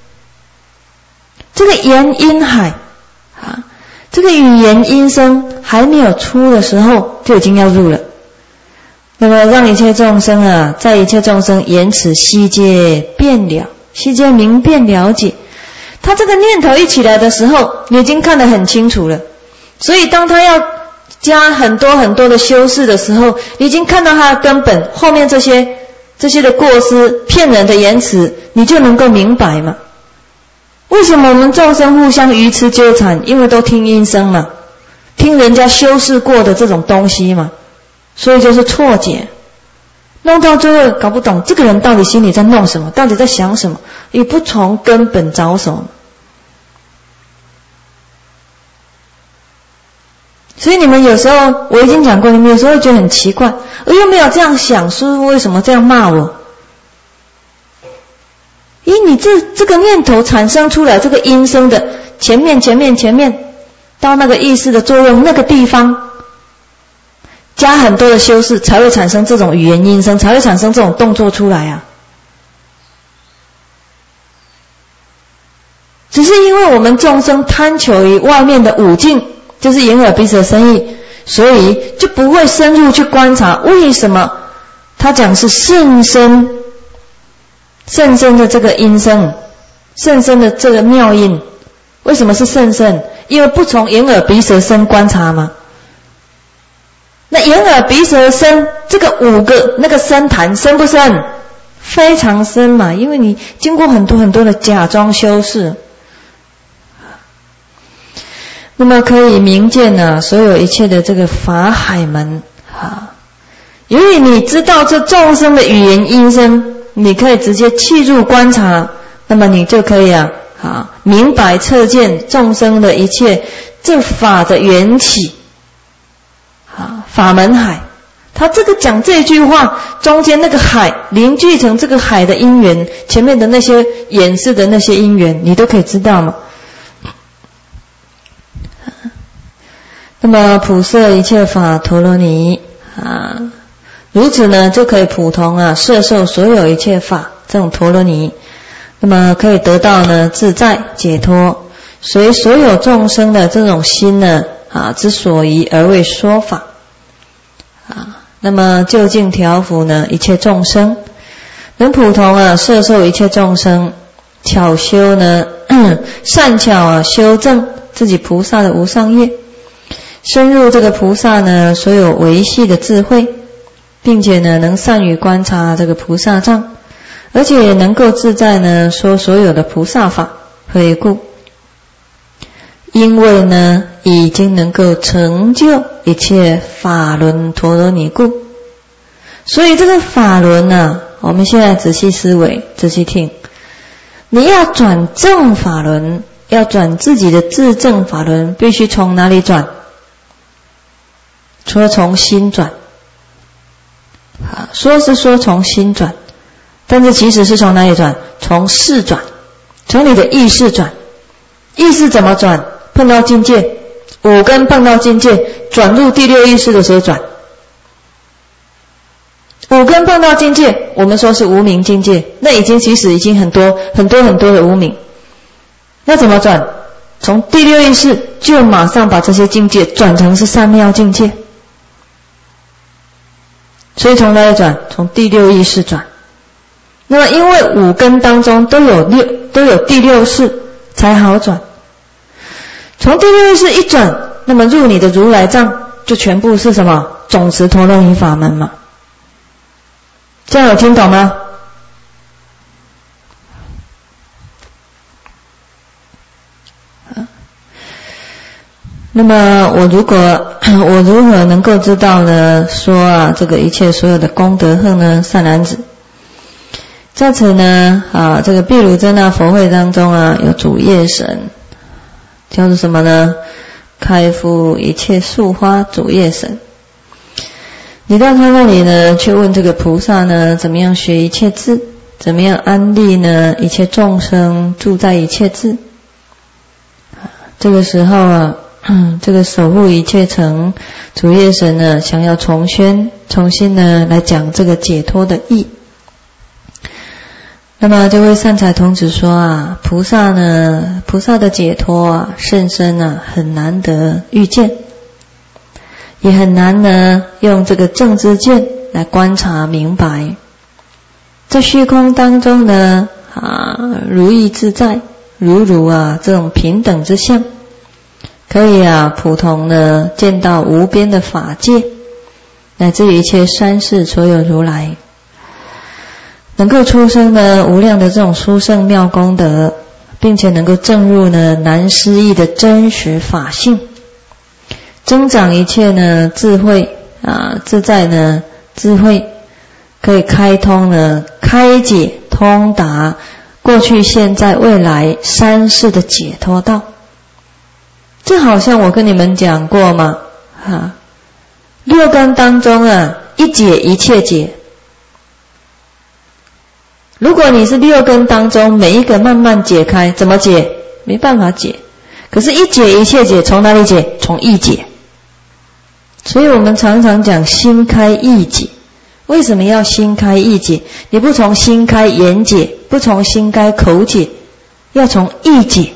这个言音海啊，这个语言音声还没有出的时候，就已经要入了。那么让一切众生啊，在一切众生言此悉皆遍了，悉皆明辨了解。他这个念头一起来的时候，你已经看得很清楚了。所以当他要加很多很多的修饰的时候，你已经看到他的根本，后面这些这些的过失、骗人的言辞，你就能够明白嘛。为什么我们众生互相愚痴纠缠？因为都听音声嘛，听人家修饰过的这种东西嘛。所以就是错解，弄到最后搞不懂这个人到底心里在弄什么，到底在想什么，也不从根本着手。所以你们有时候我已经讲过，你们有时候会觉得很奇怪，我又没有这样想，师父为什么这样骂我？咦，你这这个念头产生出来，这个音声的前面前面前面到那个意识的作用那个地方，加很多的修饰，才会产生这种语言音声，才会产生这种动作出来啊。只是因为我们众生贪求于外面的五境，就是眼耳鼻舌身意，所以就不会深入去观察为什么他讲是甚深甚深的这个音声，甚深的这个妙音，为什么是甚深？因为不从眼耳鼻舌身观察嘛。那眼耳鼻舌身这个五个那个深潭深不深？非常深嘛，因为你经过很多很多的假装修饰，那么可以明见呢、啊、所有一切的这个法海门啊。由于你知道这众生的语言音声，你可以直接契入观察，那么你就可以啊啊明白彻见众生的一切这法的缘起。啊，法门海，他这个讲这句话，中间那个海凝聚成这个海的因缘，前面的那些演示的那些因缘，你都可以知道嘛。那么普摄一切法陀罗尼啊， 如此呢，就可以普通啊摄受所有一切法，这种陀罗尼，那么可以得到呢自在解脱，随所有众生的这种心呢啊之所宜而为说法啊，那么究竟调伏呢一切众生，能普通啊摄受一切众生，巧修呢善巧啊修正自己菩萨的无上业，深入这个菩萨呢所有维系的智慧，并且呢能善于观察这个菩萨藏，而且能够自在呢说所有的菩萨法。何以故？因为呢已经能够成就一切法轮陀罗尼故。所以这个法轮呢、啊，我们现在仔细思维，仔细听，你要转正法轮，要转自己的自正法轮，必须从哪里转？说从心转，说是说从心转，但是其实是从哪里转？从识转，从你的意识转。意识怎么转？碰到境界，五根碰到境界，转入第六意识的时候转。五根碰到境界，我们说是无明境界，那已经其实已经很多很多很多的无明。那怎么转？从第六意识就马上把这些境界转成是三妙境界。所以从哪里转？从第六意识转。那么因为五根当中都有六都有第六识才好转。从第六意识一转，那么入你的如来藏就全部是什么？总持陀罗尼法门嘛。这样有听懂吗？那么我如果我如何能够知道呢？说啊，这个一切所有的功德恨呢？善男子，在此呢啊，这个毗卢遮那佛会当中啊，有主业神，叫做什么呢？开敷一切树花主业神。你到他那里呢，去问这个菩萨呢，怎么样学一切智，怎么样安利呢一切众生住在一切智。这个时候啊，这个守护一切城主业神呢，想要重宣重新呢来讲这个解脱的义。那么这位善财童子说啊，菩萨呢，菩萨的解脱啊，甚深啊，很难得遇见，也很难呢用这个正知见来观察明白。在虚空当中呢啊，如意自在，如如啊这种平等之相，可以啊普通呢见到无边的法界，乃至于一切三世所有如来，能够出生呢无量的这种殊胜妙功德，并且能够证入呢难思议的真实法性，增长一切呢智慧啊自在呢智慧，可以开通呢开解通达过去现在未来三世的解脱道。这好像我跟你们讲过嘛啊，六根当中啊一解一切解。如果你是六根当中每一个慢慢解开，怎么解？没办法解。可是一解一切解，从哪里解？从意解。所以我们常常讲心开意解。为什么要心开意解？你不从心开眼解，不从心开口解，要从意解。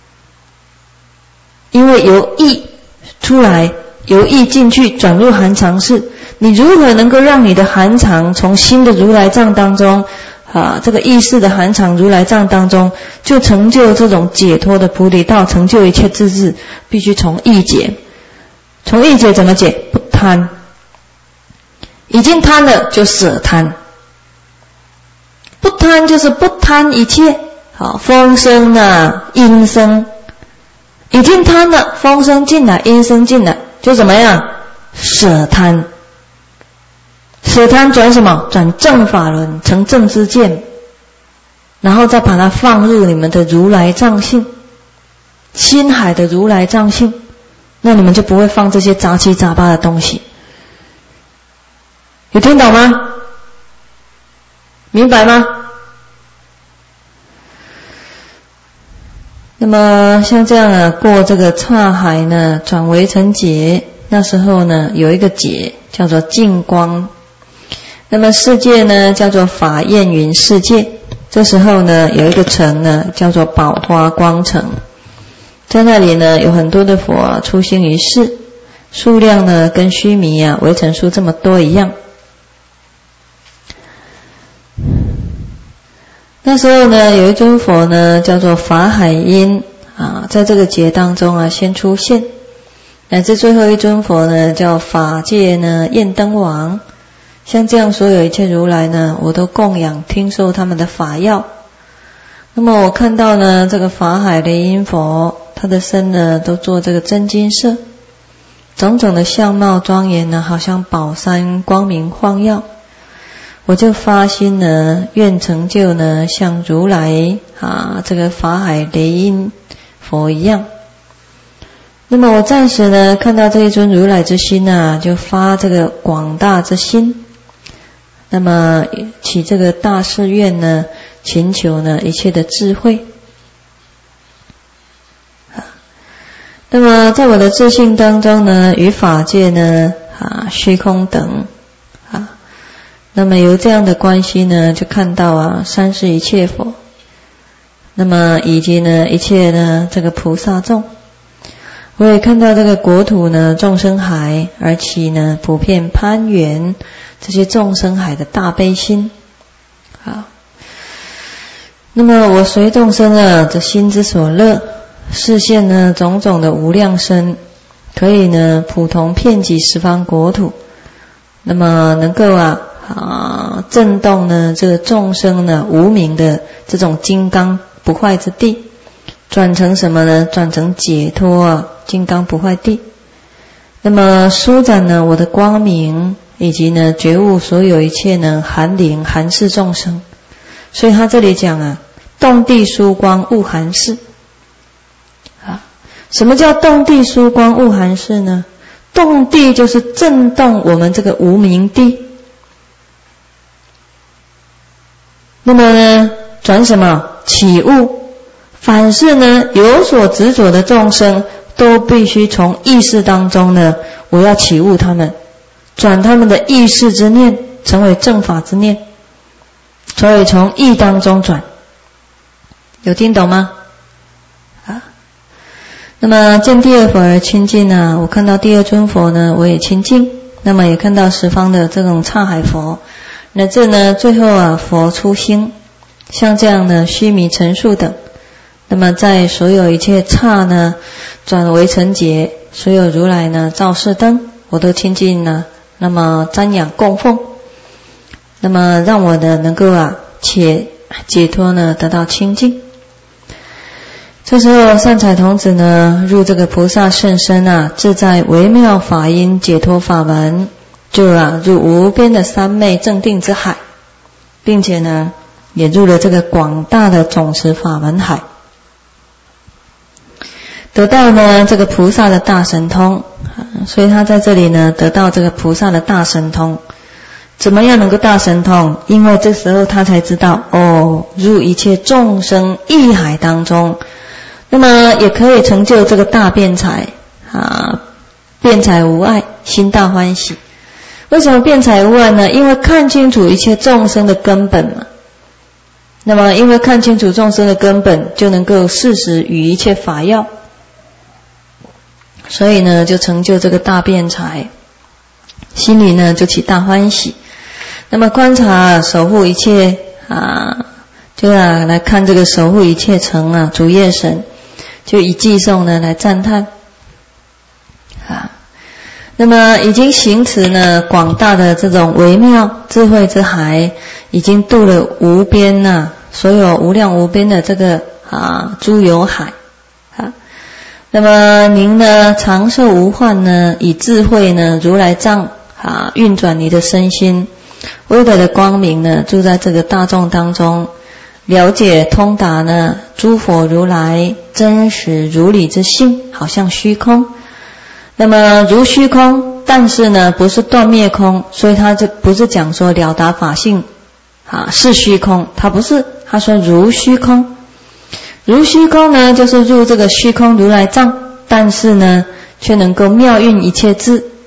因为由意出来，由意进去转入含藏识，你如何能够让你的含藏从心的如来藏当中啊，这个意识的含藏如来藏当中，就成就这种解脱的菩提道，成就一切智智，必须从意解。从意解怎么解？不贪。已经贪了就舍贪。不贪就是不贪一切，好，风声啊，音声，已经贪了，风声进来，音声进来，就怎么样？舍贪。舍贪转什么？转正法轮，成正知见，然后再把它放入你们的如来藏性，心海的如来藏性，那你们就不会放这些杂七杂八的东西。有听懂吗？明白吗？那么像这样啊，过这个刹海呢，转为成劫，那时候呢有一个劫叫做净光。 那么世界呢叫做法焰云世界，这时候呢有一个城呢叫做宝花光城，在那里呢有很多的佛啊出行于世，数量呢跟须弥啊围城数这么多一样。那时候呢有一尊佛呢叫做法海音啊，在这个劫当中啊先出现，乃至最后一尊佛呢叫法界呢焰灯王。像这样所有一切如来呢我都供养听受他们的法要。那么我看到呢这个法海雷音佛，他的身呢都做这个真金色，种种的相貌庄严呢好像宝山光明晃耀。我就发心呢愿成就呢像如来啊这个法海雷音佛一样。那么我暂时呢看到这一尊如来之心啊，就发这个广大之心，那么起这个大誓愿呢，请求呢一切的智慧。那么在我的自信当中呢，与法界呢啊虚空等啊，那么由这样的关系呢，就看到啊三世一切佛，那么以及呢一切呢这个菩萨众，我也看到这个国土呢众生海，而起呢普遍攀缘这些众生海的大悲心。好，那么我随众生啊这心之所乐，示现呢种种的无量身，可以呢普通遍及十方国土，那么能够啊啊震动呢这个众生呢无明的这种金刚不坏之地，转成什么呢？转成解脱啊金刚不坏地。那么舒展呢我的光明，以及呢觉悟所有一切呢含灵含世众生。所以他这里讲啊，动地疏光悟含世啊。什么叫动地疏光悟含世呢？动地就是震动我们这个无明地，那么呢转什么？起悟。凡是呢有所执着的众生，都必须从意识当中呢，我要起悟他们，转他们的意识之念成为正法之念，所以从意当中转。有听懂吗？啊，那么见第二佛而亲近呢，我看到第二尊佛呢我也亲近，那么也看到十方的这种刹海佛，乃至呢最后啊佛出星，像这样的须弥陈数等。那么在所有一切刹呢转为成劫，所有如来呢照世灯，我都亲近呢，那么瞻仰供奉，那么让我呢能够啊且解脱呢得到清净。这时候善财童子呢入这个菩萨甚深啊，自在微妙法音解脱法门，就啊入无边的三昧正定之海，并且呢也入了这个广大的总持法门海，得到呢这个菩萨的大神通。所以他在这里呢得到这个菩萨的大神通。怎么样能够大神通？因为这时候他才知道，哦，入一切众生意海当中，那么也可以成就这个大辩才啊，辩才无碍，心大欢喜。为什么辩才无碍呢？因为看清楚一切众生的根本嘛。那么因为看清楚众生的根本，就能够适时与一切法要，所以呢就成就这个大辩才，心里呢就起大欢喜。那么观察守护一切啊，就啊来看这个守护一切城啊主业神，就以偈颂呢来赞叹啊。那么已经行持呢广大的这种微妙智慧之海，已经度了无边呐、啊、所有无量无边的这个啊诸有海啊。那么您呢长寿无患呢，以智慧呢如来藏啊运转你的身心，微微的光明呢住在这个大众当中，了解通达呢诸佛如来真实如理之性，好像虚空。那么如虚空，但是呢不是断灭空，所以他就不是讲说了达法性啊是虚空，他不是，他说如虚空。如虚空呢就是入这个虚空如来藏，但是呢却能够妙运一切智，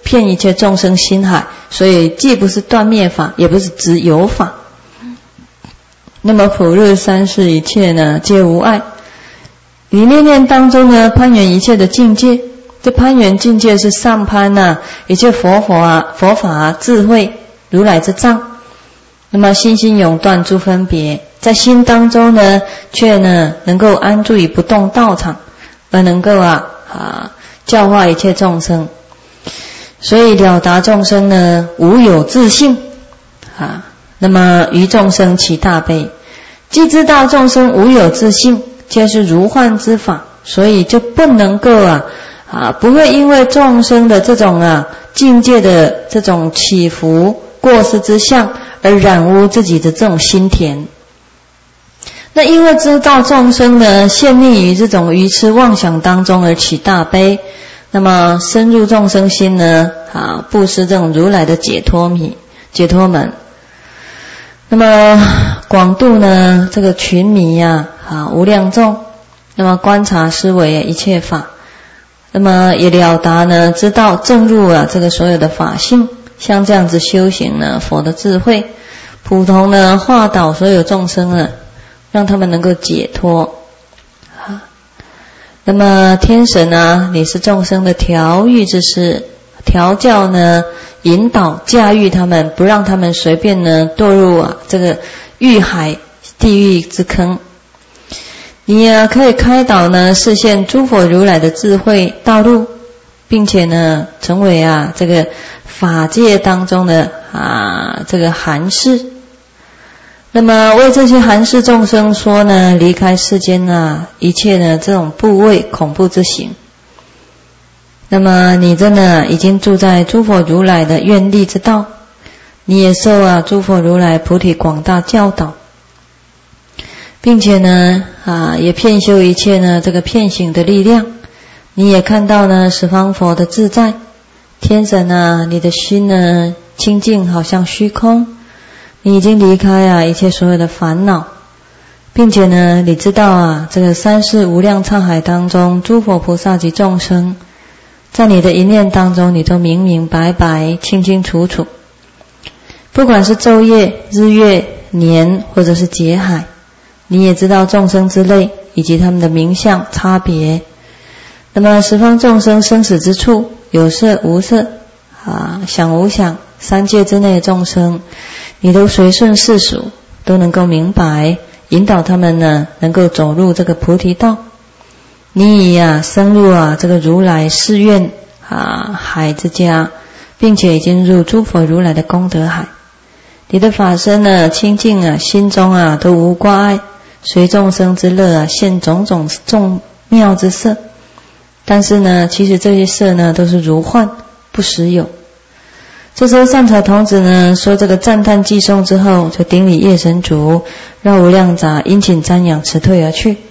遍一切众生心海，所以既不是断灭法，也不是只有法。那么普日三世一切呢，皆无碍。于念念当中呢，攀缘一切的境界。这攀缘境界是上攀啊，一切佛佛啊、佛法啊、智慧、如来之藏。那么心心永断诸分别，在心当中呢，却呢能够安住于不动道场，而能够啊啊教化一切众生。所以了达众生呢，无有自性啊。那么于众生起大悲，既知道众生无有自性，皆是如幻之法，所以就不能够啊啊不会因为众生的这种啊境界的这种起伏过失之相而染污自己的这种心田。那因为知道众生呢陷溺于这种愚痴妄想当中而起大悲，那么深入众生心呢啊布施这种如来的解脱米解脱门，那么广度呢这个群迷呀 啊, 啊无量众，那么观察思维一切法，那么也了达呢知道正入啊这个所有的法性，像这样子修行呢佛的智慧，普通呢化导所有众生呢，让他们能够解脱啊。那么天神啊，你是众生的调御之师，调教呢引导驾驭他们，不让他们随便呢堕入啊这个欲海地狱之坑。你啊可以开导呢示现诸佛如来的智慧道路，并且呢成为啊这个法界当中的啊这个含士。那么为这些含士众生说呢，离开世间啊一切呢这种怖畏恐怖之行。那么你真的已经住在诸佛如来的愿力之道，你也受啊诸佛如来菩提广大教导，并且呢啊也遍修一切呢这个遍行的力量。你也看到呢十方佛的自在，天神啊你的心呢清净好像虚空，你已经离开啊一切所有的烦恼，并且呢你知道啊这个三世无量沧海当中诸佛菩萨及众生，在你的一念当中你都明明白白清清楚楚，不管是昼夜日月年或者是劫海，你也知道众生之类以及他们的名相差别。那么十方众生生死之处，有色无色啊想无想，三界之内的众生，你都随顺世俗，都能够明白，引导他们呢能够走入这个菩提道。你已啊深入啊这个如来誓愿啊海之家，并且已经入诸佛如来的功德海。你的法身呢清净啊，心中啊都无挂碍，随众生之乐啊现种种众妙之色。但是呢其实这些色呢都是如幻不实有。这时候善财童子呢说这个赞叹偈颂之后，就顶礼夜神足，绕无量匝，殷勤瞻仰，辞退而去。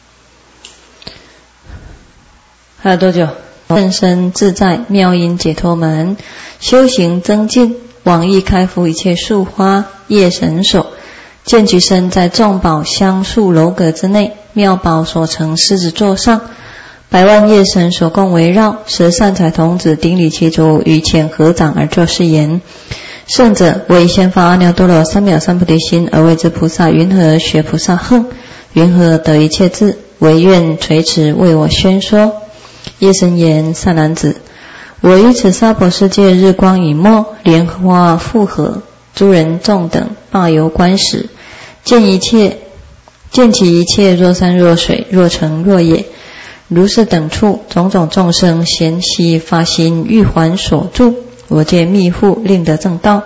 还有多久？甚深自在妙音解脱门，修行增进，往诣开敷一切树花叶神所，见其身在众宝香树楼阁之内，妙宝所成狮子座上，百万叶神所共围绕，十善财童子顶礼其足，于前合掌而作是言：圣者为先发阿耨多罗三藐三菩提心，而为之菩萨云何学菩萨行？云何得一切智？唯愿垂慈为我宣说。夜神言：善男子，我于此娑婆世界日光已没，莲花复合，诸人众等罢游观时，见一切见其一切若山若水，若城若野，如是等处种种众生咸悉发心欲还所住，我借密护令得正道。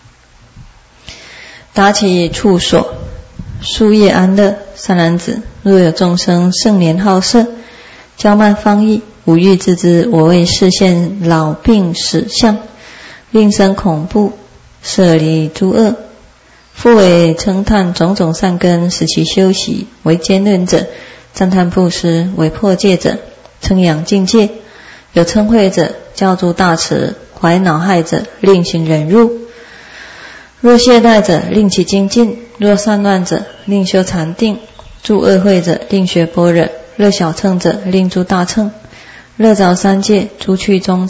达其处所，树叶安乐。善男子，若有众生盛年好色，骄慢放逸，无欲自知，我为示现老病死相，令生恐怖，舍离诸恶，复为称叹种种善根，使其修习，为坚韧者赞叹布施，为破戒者称扬境界，有嗔恚者教诸大慈，怀恼害者令行忍辱，若懈怠者令其精进，若散乱者令修禅定，助恶慧者令学般若，乐小乘者令诸大乘，乐着三界诸趣中者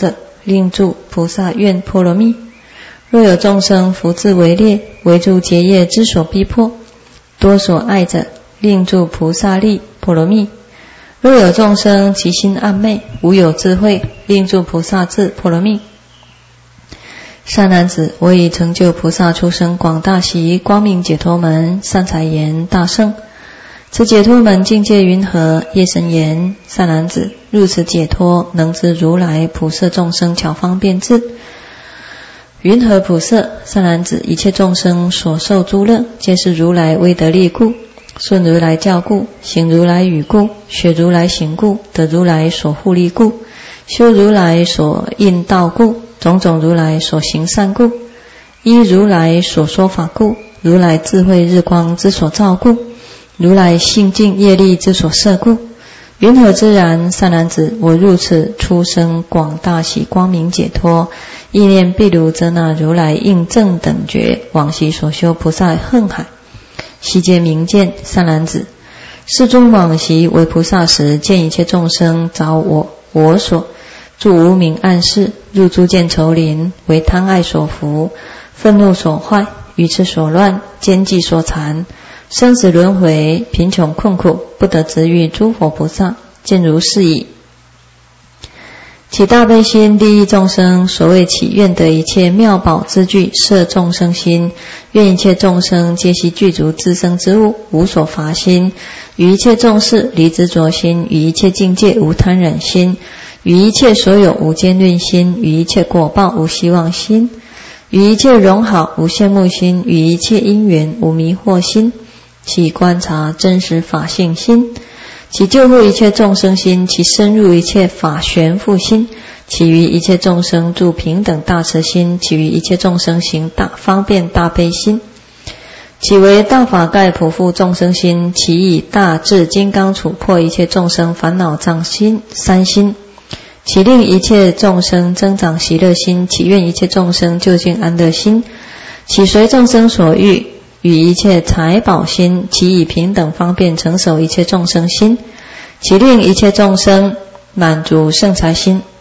令住菩萨愿波罗蜜。若有众生福至为劣，为诸结业之所逼迫，多所爱者，令住菩萨力波罗蜜。若有众生其心暗昧，无有智慧，令住菩萨智波罗蜜。善男子，我已成就菩萨出生广大喜光明解脱门。善财言大圣，此解脱门境界云何？业神言：善男子，入此解脱，能知如来普摄众生巧方便智。云何普摄？善男子，一切众生所受诸乐，皆是如来威德力故，顺如来教故，行如来语故，学如来行故，得如来所护力故，修如来所应道故，种种如来所行善故，依如来所说法故，如来智慧日光之所照故，如来性净业力之所摄故。云何之然？善男子，我入此出生广大喜光明解脱，意念必如遮那如来应正等觉，往昔所修菩萨恨海，悉皆明见。善男子，世尊往昔为菩萨时，见一切众生着我我所住无明暗室，入诸见愁林，为贪爱所伏，愤怒所坏，愚痴所乱，奸计所缠，生死轮回，贫穷困苦，不得值遇诸佛菩萨，见如是矣。起大悲心，利益众生，所谓起愿得一切妙宝之具，摄众生心，愿一切众生皆悉具足自生之物，无所乏心，与一切众事离执着心，与一切境界无贪染心，与一切所有无坚论心，与一切果报无希望心，与一切荣好无羡慕心，与一切因缘无迷惑心，其观察真实法性心，其救护一切众生心，其深入一切法玄复心，其于一切众生住平等大慈心，其于一切众生行大方便大悲心，其为大法盖普覆众生心，其以大智金刚杵破一切众生烦恼障心三心，其令一切众生增长喜乐心，其愿一切众生究竟安乐心，其随众生所欲与一切财宝心，其以平等方便承守一切众生心，其令一切众生满足圣财心。